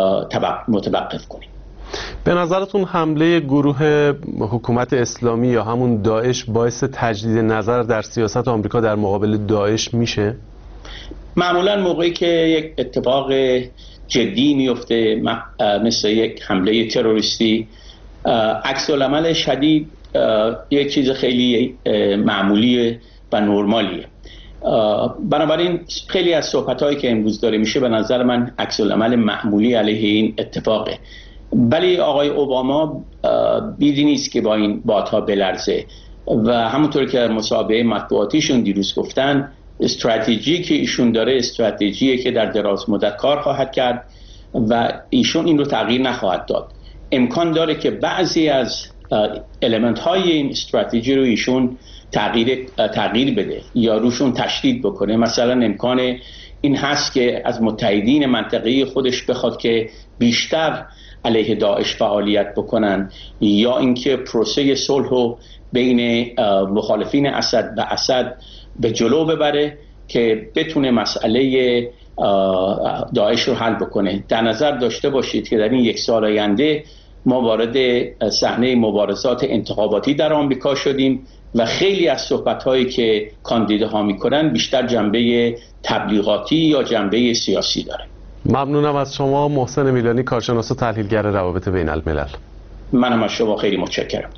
متوقف کنیم. به نظرتون حمله گروه حکومت اسلامی یا همون داعش باعث تجدید نظر در سیاست آمریکا در مقابل داعش میشه؟ معمولا موقعی که یک اتفاق جدی میفته مثل یک حمله تروریستی، عکس العمل شدید یک چیز خیلی معمولی و نرمالیه. بنابراین خیلی از صحبت‌هایی که امروز داره میشه به نظر من عکس العمل معمولی علیه این اتفاقه. ولی آقای اوباما بیدی نیست که با این بادها بلرزه و همونطور که مسابقه مطبوعاتیشون دیروز گفتن استراتژی که ایشون داره استراتژیه که در دراز مدت کار خواهد کرد و ایشون این رو تغییر نخواهد داد. امکان داره که بعضی از المنت های این استراتژی رو ایشون تغییر بده یا روشون تشدید بکنه. مثلا امکان این هست که از متحدین منطقه‌ای خودش بخواد که بیشتر علیه داعش فعالیت بکنن یا اینکه پروسه صلح رو بین مخالفین اسد و اسد به جلو ببره که بتونه مسئله داعش رو حل بکنه. در نظر داشته باشید که در این 1 سال آینده ما وارد صحنه مبارزات انتخاباتی در آمریکا شدیم و خیلی از صحبت‌هایی که کاندیداها می‌کنن بیشتر جنبه تبلیغاتی یا جنبه سیاسی داره. ممنونم از شما محسن میلانی، کارشناس و تحلیلگر روابط بین الملل. منم از شما خیلی متشکرم.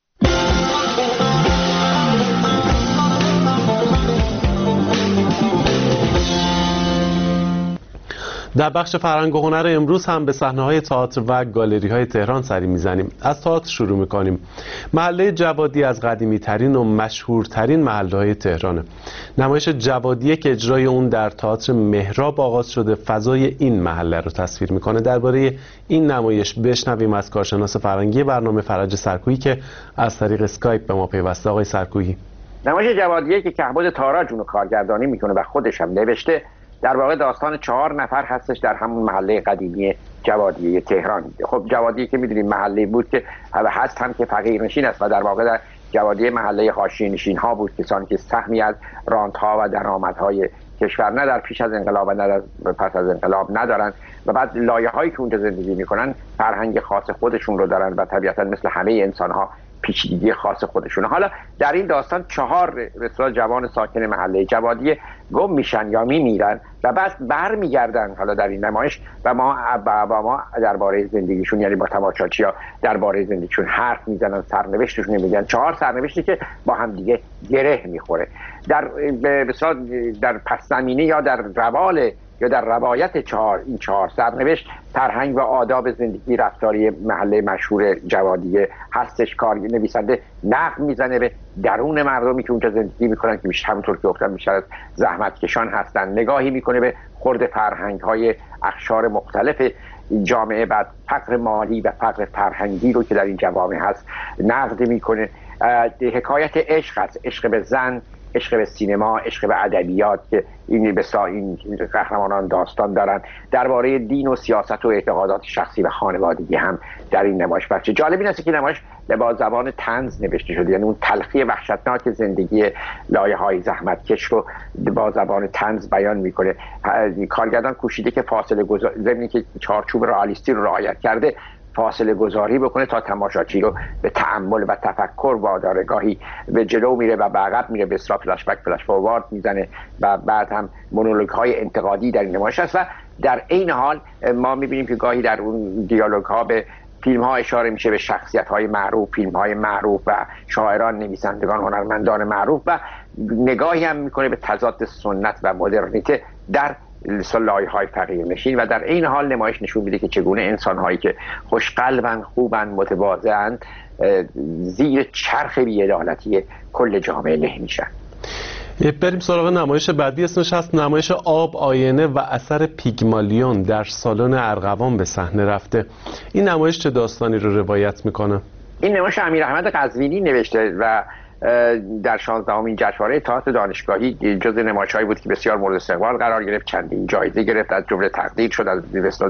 در بخش فرهنگ و هنر امروز هم به صحنه‌های تئاتر و گالری‌های تهران سری می‌زنیم. از تئاتر شروع می‌کنیم. محله جوادی از قدیمی‌ترین و مشهورترین محله‌های تهرانه. نمایش جوادیه که اجرای اون در تئاتر مهراب آغاز شده فضای این محله رو تصویر می‌کنه. درباره این نمایش بشنویم از کارشناس فرهنگی برنامه فرج سرکویی که از طریق اسکایپ به ما پیوسته. آقای سرکویی، نمایش جوادیه که کهبد تاراج اون رو کارگردانی می‌کنه و خودش هم نوشته، در واقع داستان 4 نفر هستش در همون محله قدیمی جوادیه تهران. خب جوادیه که میدونیم محله بود که هست هم که فقیرنشین است و در واقع در جوادیه محله حاشیه‌نشین ها بود، کسانی که سهمی از رانت ها و درآمدهای کشور، نه در پیش از انقلاب و نه در پس از انقلاب ندارن و بعد لایه‌هایی که اونجا زندگی میکنن فرهنگ خاص خودشون رو دارن و طبیعتا مثل همه انسان‌ها پیچیدگی خاص خودشونه. حالا در این داستان 4 مثلا جوان ساکن محله جوادیه گم میشن یا میمیرن و بعد برمیگردن حالا در این نمایش و ما درباره زندگیشون، یعنی با تماشاچی‌ها درباره زندگیشون حرف میزنن، سرنوشتشون میگن. 4 سرنوشتی که با هم دیگه گره میخوره. در پس زمینه یا در روال یا در روایت این 4 سرنوشت فرهنگ و آداب زندگی رفتاری محله مشهور جوادیه هستش. کار نویسنده نقد میزنه به درون مردمی که اونجا زندگی میکنن که بیشتر همونطور که گفتم بیشتر از زحمتکشان هستن، نگاهی میکنه به خرد فرهنگ های اقشار مختلف جامعه، بعد فقر مالی و فقر فرهنگی رو که در این جوامع هست نقد میکنه. حکایت عشق هست، عشق به زن، عشق به سینما، عشق به ادبیات که این قهرمانان داستان دارن. درباره دین و سیاست و اعتقادات شخصی و خانوادگی هم در این نمایش بچه. جالب این است که نمایش با زبان طنز نوشته شده، یعنی اون تلخی وحشتناک زندگی لایه‌های زحمتکش رو با زبان طنز بیان میکنه. کارگردان کوشیده که فاصله گذاری، ضمن که چارچوب رئالیستی رو رعایت کرده، فاصله گذاری بکنه تا تماشاچی رو به تأمل و تفکر واداره. گاهی به جلو میره و به عقب میره، به اصطلاح فلش بک فلش فوروارد میزنه و بعد هم مونولوگ های انتقادی در این نمایش هست و در عین حال ما میبینیم که گاهی در اون دیالوگ ها به فیلم ها اشاره میشه، به شخصیت های معروف، فیلم های معروف و شاعران، نویسندگان، هنرمندان معروف و نگاهی هم میکنه به تضاد سنت و مدرنیته در لایه‌های فقیرنشین و در این حال نمایش نشون میده که چگونه انسان‌هایی که خوشقلبن، خوبن، متواضعن زیر چرخ بی‌عدالتی کل جامعه له میشن. بریم سراغ نمایش بعدی، اسمش هست نمایش آب، آینه و اثر پیگمالیون در سالن ارغوان به صحنه رفته. این نمایش چه داستانی رو روایت میکنه؟ این نمایش امیر احمد قزوینی نوشته و در 16مین جشنواره تئاتر دانشگاهی جزو نمایش‌هایی بود که بسیار مورد استقبال قرار گرفت، چندین جایزه گرفت، از جمله تقدیر شد، از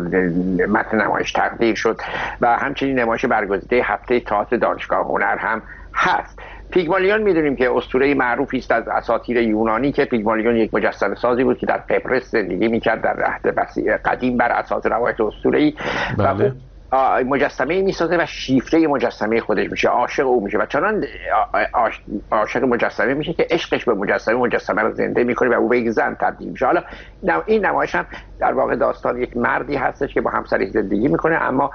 متن نمایش تقدیر شد و همچنین نمایش برگزیده هفته تئاتر دانشگاه هنر هم هست. پیگمالیون میدونیم که اسطوره معروفی است از اساطیر یونانی که پیگمالیون یک مجسمه سازی بود که در قبرس زندگی میکرد در عهد قدیم بر اساس روایت اسطوره‌ای و مجسمه میسازه و شیفته مجسمه خودش میشه، عاشق او میشه و چنان عاشق مجسمه میشه که عشقش به مجسمه رو زنده میکنه و او به یک زن تبدیل میشه. حالا این نمایش هم در واقع داستان یک مردی هستش که با همسرش زندگی میکنه اما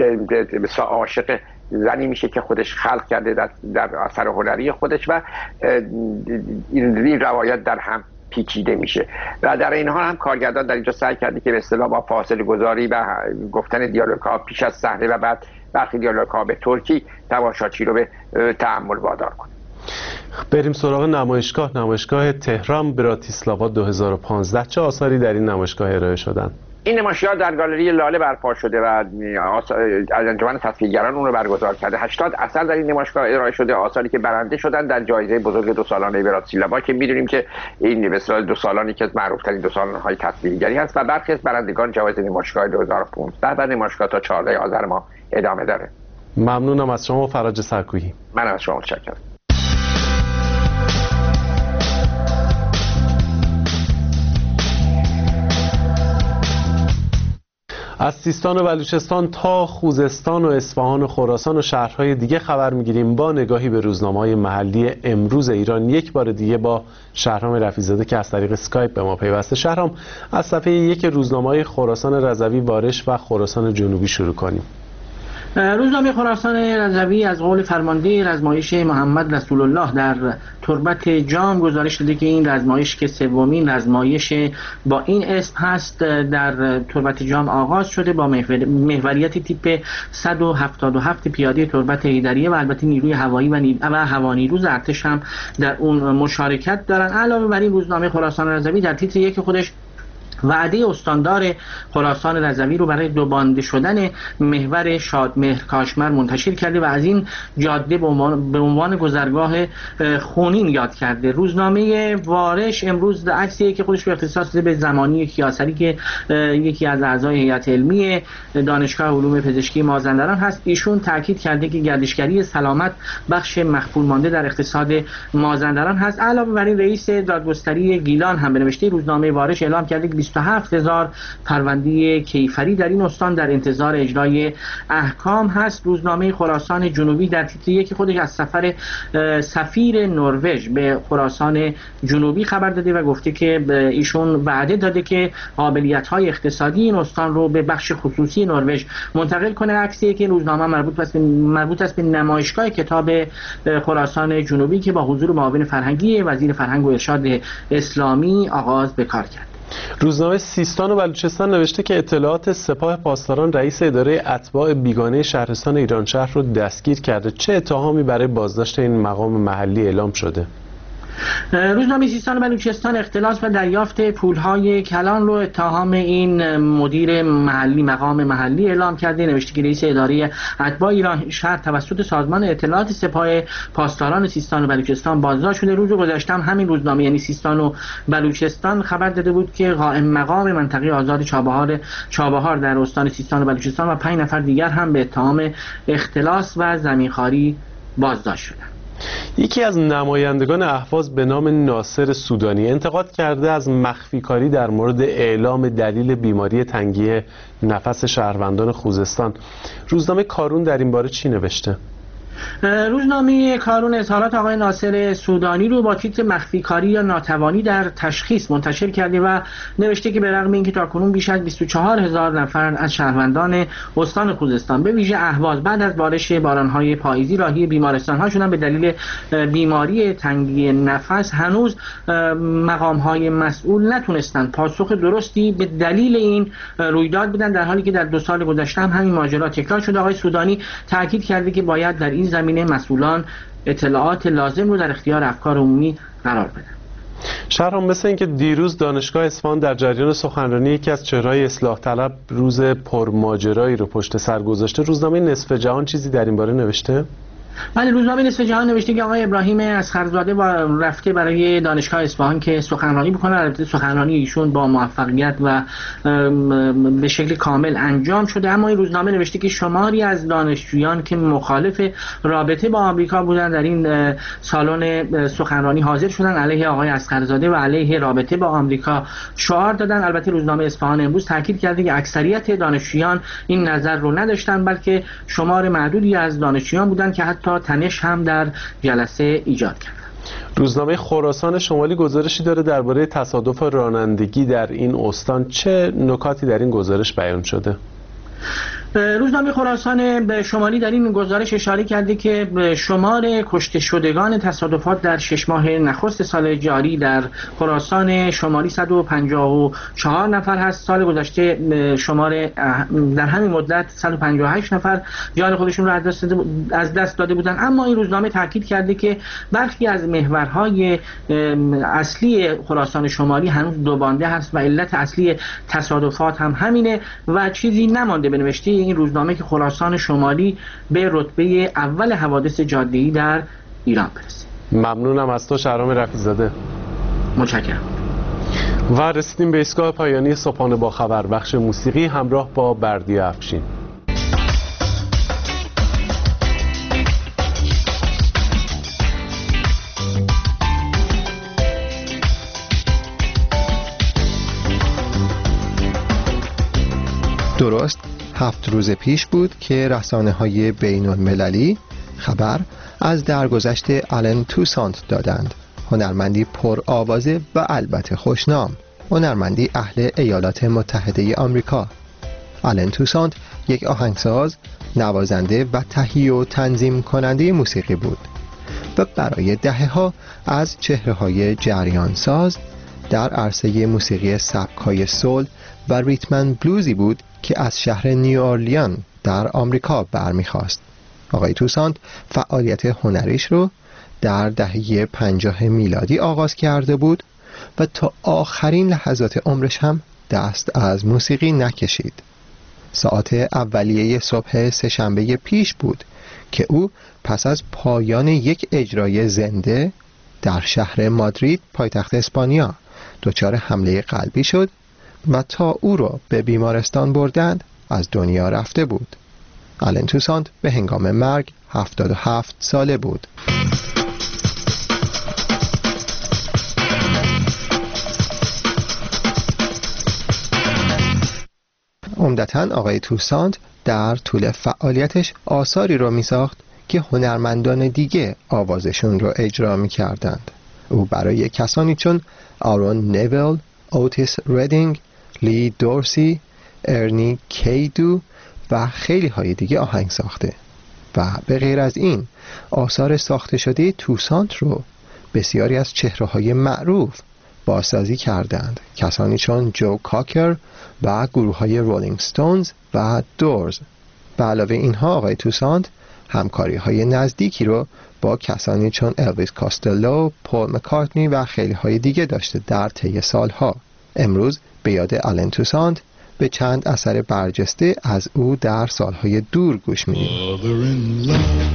عاشق زنی میشه که خودش خلق کرده در اثر هنری خودش و این روایت در هم پیچیده میشه و در این حال هم کارگردان در اینجا سعی کرده که به اصطلاح با فاصله گذاری و گفتن دیالوگ ها پیش از صحنه و بعد برخی دیالوگ ها به ترکی تماشاچی رو به تأمل وادار کنه. بریم سراغ نمایشگاه تهران براتیسلاوا 2015. چه آثاری در این نمایشگاه ارائه شدن؟ این نمایشگاه در گالری لاله برپا شده و انجمن تصویرگران اون رو برگزار کرده. 80 اثر در این نمایشگاه ارائه شده، آثاری که برنده شدن در جایزه بزرگ 2 سالانه براتیسلاوا که میدونیم که این به اصطلاح 2 سالانی که از معروف‌ترین 2 سالن‌های تصویرگری هست و برخی از برندگان جایزه نمایشگاه 2015 و نمایشگاه تا 14 آذر ما ادامه داره. ممنونم از شما فرج سرکویی. من از شما متشکرم. از سیستان و بلوچستان تا خوزستان و اصفهان و خراسان و شهرهای دیگه خبر میگیریم با نگاهی به روزنامه‌های محلی امروز ایران. یک بار دیگه با شهرام رفیع‌زاده که از طریق اسکایپ به ما پیوسته. شهرام، از صفحه 1 روزنامه‌های خراسان رضوی، وارش و خراسان جنوبی شروع کنیم. روزنامه خراسان رضوی از قول فرمانده رزمایش محمد رسول الله در تربت جام گزارش داده که این رزمایش که 3مین رزمایش با این اسم هست در تربت جام آغاز شده با محوریت تیپ 177 پیاده تربت حیدریه و البته نیروی هوایی و هوانیروز ارتش هم در اون مشارکت دارن. علاوه بر این روزنامه خراسان رضوی در تیتر 1 خودش وعده استاندار خراسان رضوی رو برای دوبانده شدن محور شادمهر کاشمر منتشر کرده و از این جاده به عنوان گذرگاه خونین یاد کرده. روزنامه وارش امروز عکسی که خودش رو اختصاص داده به زمانی کیاسری که یکی از اعضای هیئت علمی دانشگاه علوم پزشکی مازندران هست، ایشون تاکید کرده که گردشگری سلامت بخش مخفول مانده در اقتصاد مازندران هست. علاوه بر این رئیس دادگستری گیلان هم به نوشته روزنامه وارش اعلام کرده که 27000 پرونده کیفری در این استان در انتظار اجرای احکام هست. روزنامه خراسان جنوبی در تیتر یکی خودش از سفر سفیر نروژ به خراسان جنوبی خبر داده و گفته که ایشون وعده داده که قابلیت‌های اقتصادی این استان رو به بخش خصوصی نروژ منتقل کنه. عکسی که روزنامه مربوط است به نمایشگاه کتاب خراسان جنوبی که با حضور معاون فرهنگی وزیر فرهنگ و ارشاد اسلامی آغاز به کار کرد. روزنامه سیستان و بلوچستان نوشته که اطلاعات سپاه پاسداران رئیس اداره اتباع بیگانه شهرستان ایرانشهر رو دستگیر کرده. چه اتهامی برای بازداشت این مقام محلی اعلام شده؟ روزنامه سیستان و بلوچستان اختلاس و دریافت پولهای کلان رو اتهام این مدیر محلی مقام محلی اعلام کرده. نوشته که رئیس اداره اتباع ایران شهر توسط سازمان اطلاعات سپاه پاسداران سیستان و بلوچستان بازداشت شده. روز گذشته همین روزنامه یعنی سیستان و بلوچستان خبر داده بود که قائم مقام منطقه آزاد چابهار در استان سیستان و بلوچستان و 5 نفر دیگر هم به اتهام اختلاس و زمینخواری بازداشت شدند. یکی از نمایندگان اهواز به نام ناصر سودانی انتقاد کرده از مخفیکاری در مورد اعلام دلیل بیماری تنگی نفس شهروندان خوزستان. روزنامه کارون در این باره چی نوشته؟ روزنامه کارون اظهارات آقای ناصر سودانی رو با تیتر مخفیکاری یا ناتوانی در تشخیص منتشر کرده و نوشته که به رغم اینکه تاکنون بیش از 24000 نفر از شهروندان استان خوزستان به ویژه اهواز بعد از بارش بارانهای پاییزی راهی بیمارستان‌ها شدن به دلیل بیماری تنگی نفس، هنوز مقام‌های مسئول نتونستند پاسخ درستی به دلیل این رویداد بدن، در حالی که در 2 سال گذشته هم همین ماجرا تکرار شده. آقای سودانی تاکید کرده که باید در این زمینه مسئولان اطلاعات لازم رو در اختیار افکار عمومی قرار بدن. شهرام، مثل اینکه دیروز دانشگاه اصفهان در جریان سخنرانی یکی از چهره‌های اصلاح طلب روز پرماجرایی رو پشت سر گذاشته، روزنامه نصف جهان چیزی در این باره نوشته؟ بله، روزنامه نصف جهان نوشته که آقای ابراهیم اصغرزاده رفته برای دانشگاه اصفهان که سخنرانی بکنه. البته سخنرانی ایشون با موفقیت و به شکل کامل انجام شده، اما این روزنامه نوشته که شماری از دانشجویان که مخالف رابطه با آمریکا بودن در این سالن سخنرانی حاضر شدن، علیه آقای اصغرزاده و علیه رابطه با آمریکا شعار دادن. البته روزنامه اصفهان امروز تاکید کرده که اکثریت دانشجویان این نظر رو نداشتن، بلکه شمار معدودی از دانشجویان بودن که حتی تنش هم در جلسه ایجاد کرد. روزنامه خراسان شمالی گزارشی داره درباره تصادف رانندگی در این استان. چه نکاتی در این گزارش بیان شده؟ روزنامه خراسان شمالی در این گزارش اشاره کرده که شمار کشته شدگان تصادفات در 6 ماه نخست سال جاری در خراسان شمالی 154 نفر هست. سال گذشته شمار در همین مدت 158 نفر جان خودشون رو از دست داده بودن. اما این روزنامه تاکید کرده که برخی از محورهای اصلی خراسان شمالی هنوز دوبانده هست و علت اصلی تصادفات هم همینه و چیزی نمانده. بنوشته این روزنامه که خراسان شمالی به رتبه اول حوادث جاده‌ای در ایران برسه. ممنونم از تو شهرام رفیع‌زاده. متشکرم. و رسیدیم به ایستگاه پایانی صبحانه با خبر، بخش موسیقی همراه با بردیا افشین. درست 7 روز پیش بود که رسانه‌های بین‌المللی خبر از درگذشت آلن توسانت دادند، هنرمندی پرآوازه و البته خوشنام، هنرمندی اهل ایالات متحده آمریکا. آلن توسانت یک آهنگساز، نوازنده و تهیه و تنظیم کننده موسیقی بود و برای دهه‌ها از چهره‌های جریانساز در عرصه موسیقی سبک‌های سول و ریتم بلوزی بود که از شهر نیوآرلیان در آمریکا برمیخواست. آقای توسانت فعالیت هنریش رو در دهه 50 میلادی آغاز کرده بود و تا آخرین لحظات عمرش هم دست از موسیقی نکشید. ساعت اولیه صبح سه‌شنبه پیش بود که او پس از پایان یک اجرای زنده در شهر مادرید پایتخت اسپانیا دچار حمله قلبی شد و تا او را به بیمارستان بردند از دنیا رفته بود. آلن توسانت به هنگام مرگ 77 ساله بود. عمدتاً آقای توسانت در طول فعالیتش آثاری رو می ساخت که هنرمندان دیگه آوازشون رو اجرا می کردند. او برای کسانی چون آرون نیول، اوتیس ردینگ، لی دورسی، ارنی کیدو و خیلی های دیگه آهنگ ساخته و به غیر از این آثار ساخته شده توسانت رو بسیاری از چهره‌های معروف بازسازی کردند، کسانی چون جو کاکر و گروه‌های رولینگ ستونز و دورز. به علاوه اینها آقای توسانت همکاری‌های نزدیکی رو با کسانی چون الویس کاستلو، پول مکارتنی و خیلی های دیگه داشته در طی سالها. امروز به یاد آلن توسانت به چند اثر برجسته از او در سالهای دور گوش می‌دیم.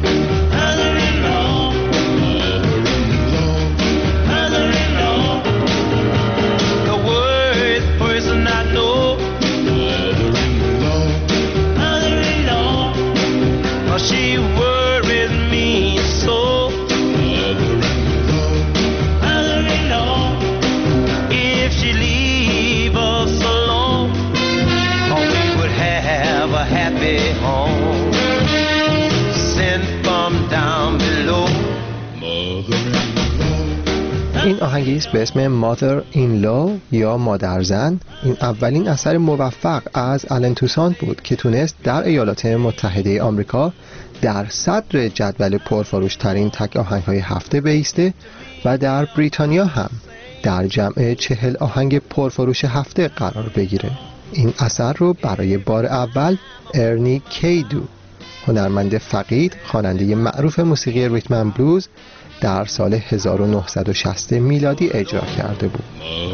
این آهنگی است به اسم Mother in Law یا مادرزن. این اولین اثر موفق از آلن توسانت بود که تونست در ایالات متحده آمریکا در صدر جدول پرفروش ترین تک آهنگ‌های هفته بایسته و در بریتانیا هم در جمع 40 آهنگ پرفروش هفته قرار بگیره. این اثر رو برای بار اول ارنی کیدو، هنرمند فقید، خواننده معروف موسیقی ریتم بلوز، در سال 1960 میلادی اجرا کرده بود.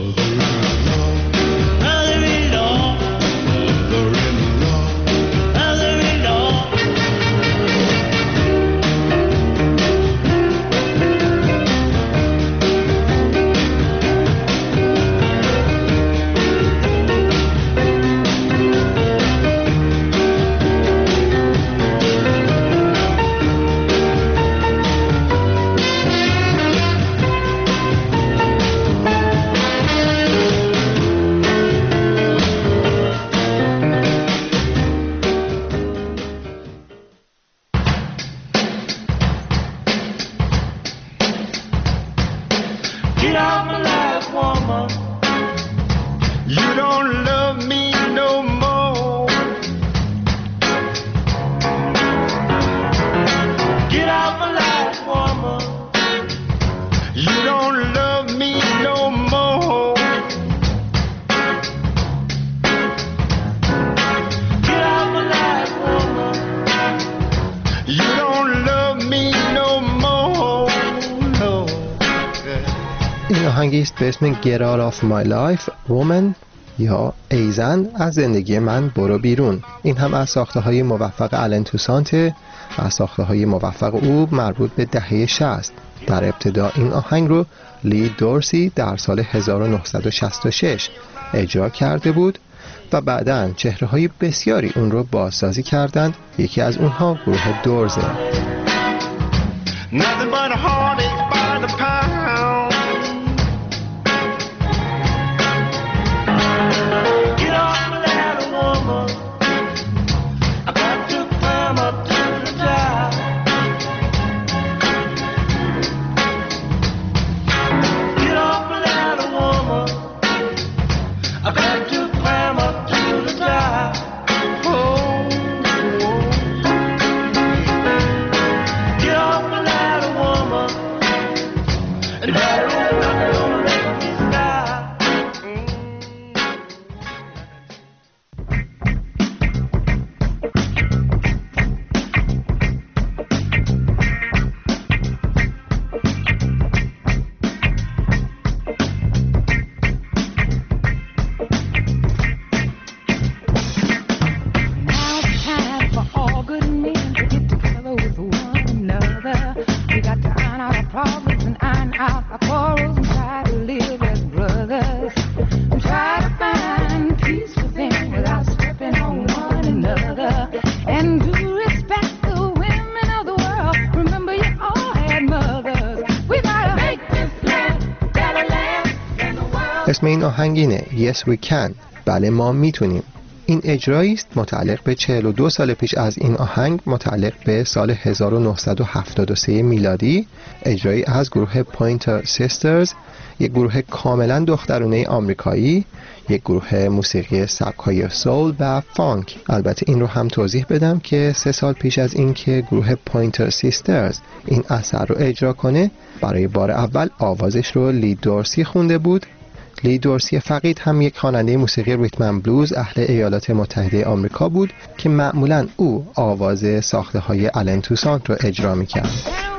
این آهنگی است به اسم Get Out of My Life Woman یا ای زن از زندگی من برو بیرون. این هم از ساخته های موفق آلن توسانت و از ساخته های موفق او مربوط به دهه 60. در ابتدا این آهنگ رو لی دورسی در سال 1966 اجرا کرده بود و بعداً چهره های بسیاری اون رو بازسازی کردند. یکی از اونها گروه دورزه. اسم این آهنگ اینه Yes We Can، بله ما میتونیم. این اجرایی است متعلق به 42 سال پیش از این آهنگ، متعلق به سال 1973 میلادی، اجرایی از گروه پوینتر سیسترز، یک گروه کاملا دخترانه آمریکایی، یک گروه موسیقی سبک‌های سول و فانک. البته این رو هم توضیح بدم که 3 سال پیش از این که گروه پوینتر سیسترز این اثر رو اجرا کنه، برای بار اول آوازش رو لی دورسی خونده بود. لی دورسی فقید هم یک خواننده موسیقی ریتم بلوز اهل ایالات متحده آمریکا بود که معمولاً او آواز ساخته‌های آلن توسانت رو اجرا می‌کرد.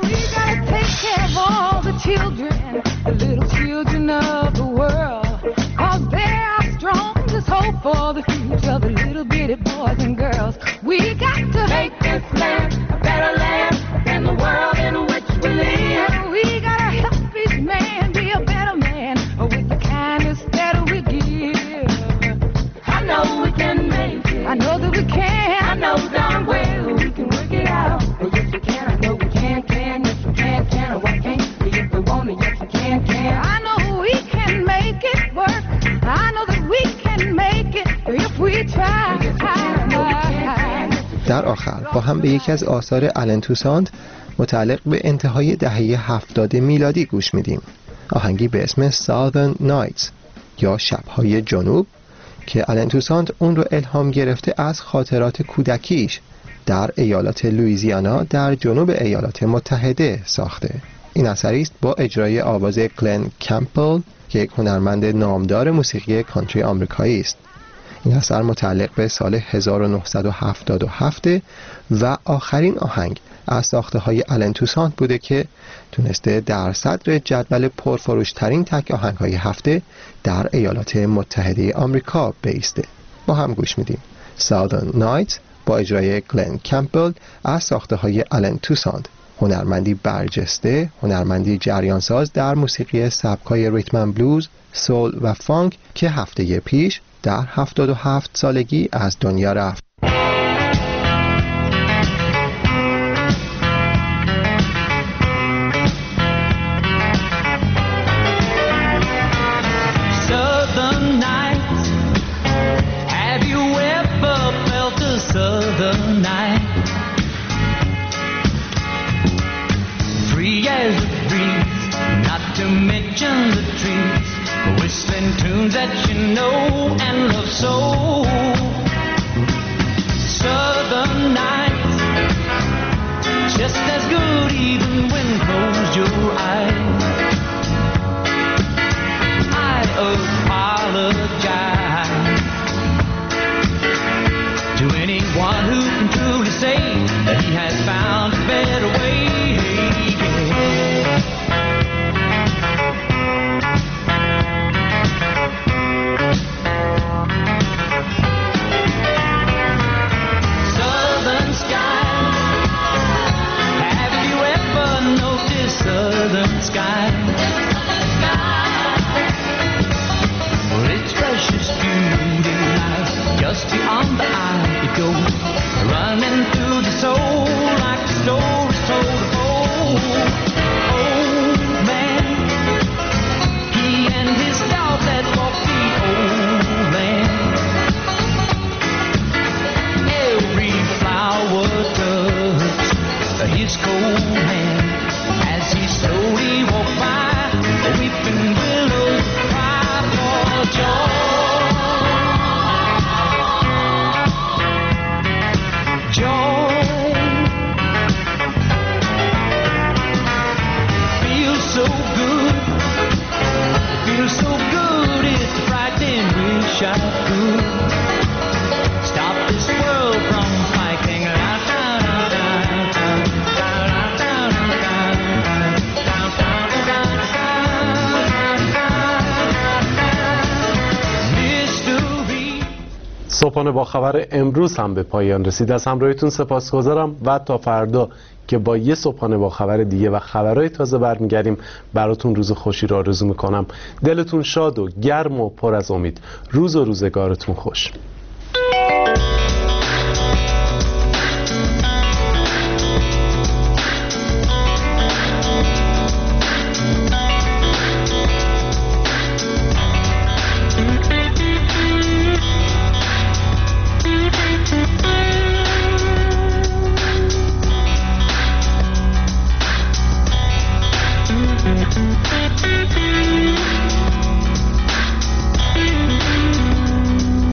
I know that we can. I know darn well we can work it out. Oh, yes we can. I know we can. Yes we can. Oh, why can't we if we want it? Yes we can. I know we can make it work. I know that we can make it if we try. در آخر با هم به یکی از آثار آلن توسانت متعلق به انتهای دهه 70 میلادی گوش میدیم. آهنگی به اسم Southern Nights یا شب‌های جنوب که آلن توسانت اون رو الهام گرفته از خاطرات کودکیش در ایالات لوئیزیانا در جنوب ایالات متحده ساخته. این اثری است با اجرای آواز گلن کمپل که یک هنرمند نامدار موسیقی کانتری آمریکایی است. این اثر متعلق به سال 1977 و آخرین آهنگ از ساخته‌های آلن توسانت بوده که تونسته در صدر جدول پرفروش‌ترین تک آهنگ‌های هفته در ایالات متحده آمریکا بایسته. با هم گوش میدیم Southern Nights با اجرای گلن کمپل از ساخته‌های آلن توسانت، هنرمندی برجسته، هنرمندی جریانساز در موسیقی سبک‌های ریتم بلوز، سول و فانک که هفته پیش در 77 سالگی از دنیا رفت. That you know and love so. Southern nights, just as good even when closed your eyes. I apologize to anyone who can truly say that he has found a better way. Southern sky, well, it's precious beauty lies just beyond the eye. It goes running through the soul like a story told of old. Old man, he and his dog that walked the old land. Every flower touched his cold hand. He slowly walked by, a weeping willow cry for joy. Joy feels so good, feels so good. It's frightening. Wish I could stop this world from fighting. صبحانه با خبر امروز هم به پایان رسید. از همراهیتون سپاسگزارم و تا فردا که با یه صبحانه با خبر دیگه و خبرهای تازه برمیگردیم براتون روز خوشی را آرزو میکنم. دلتون شاد و گرم و پر از امید. روز و روزگارتون خوش.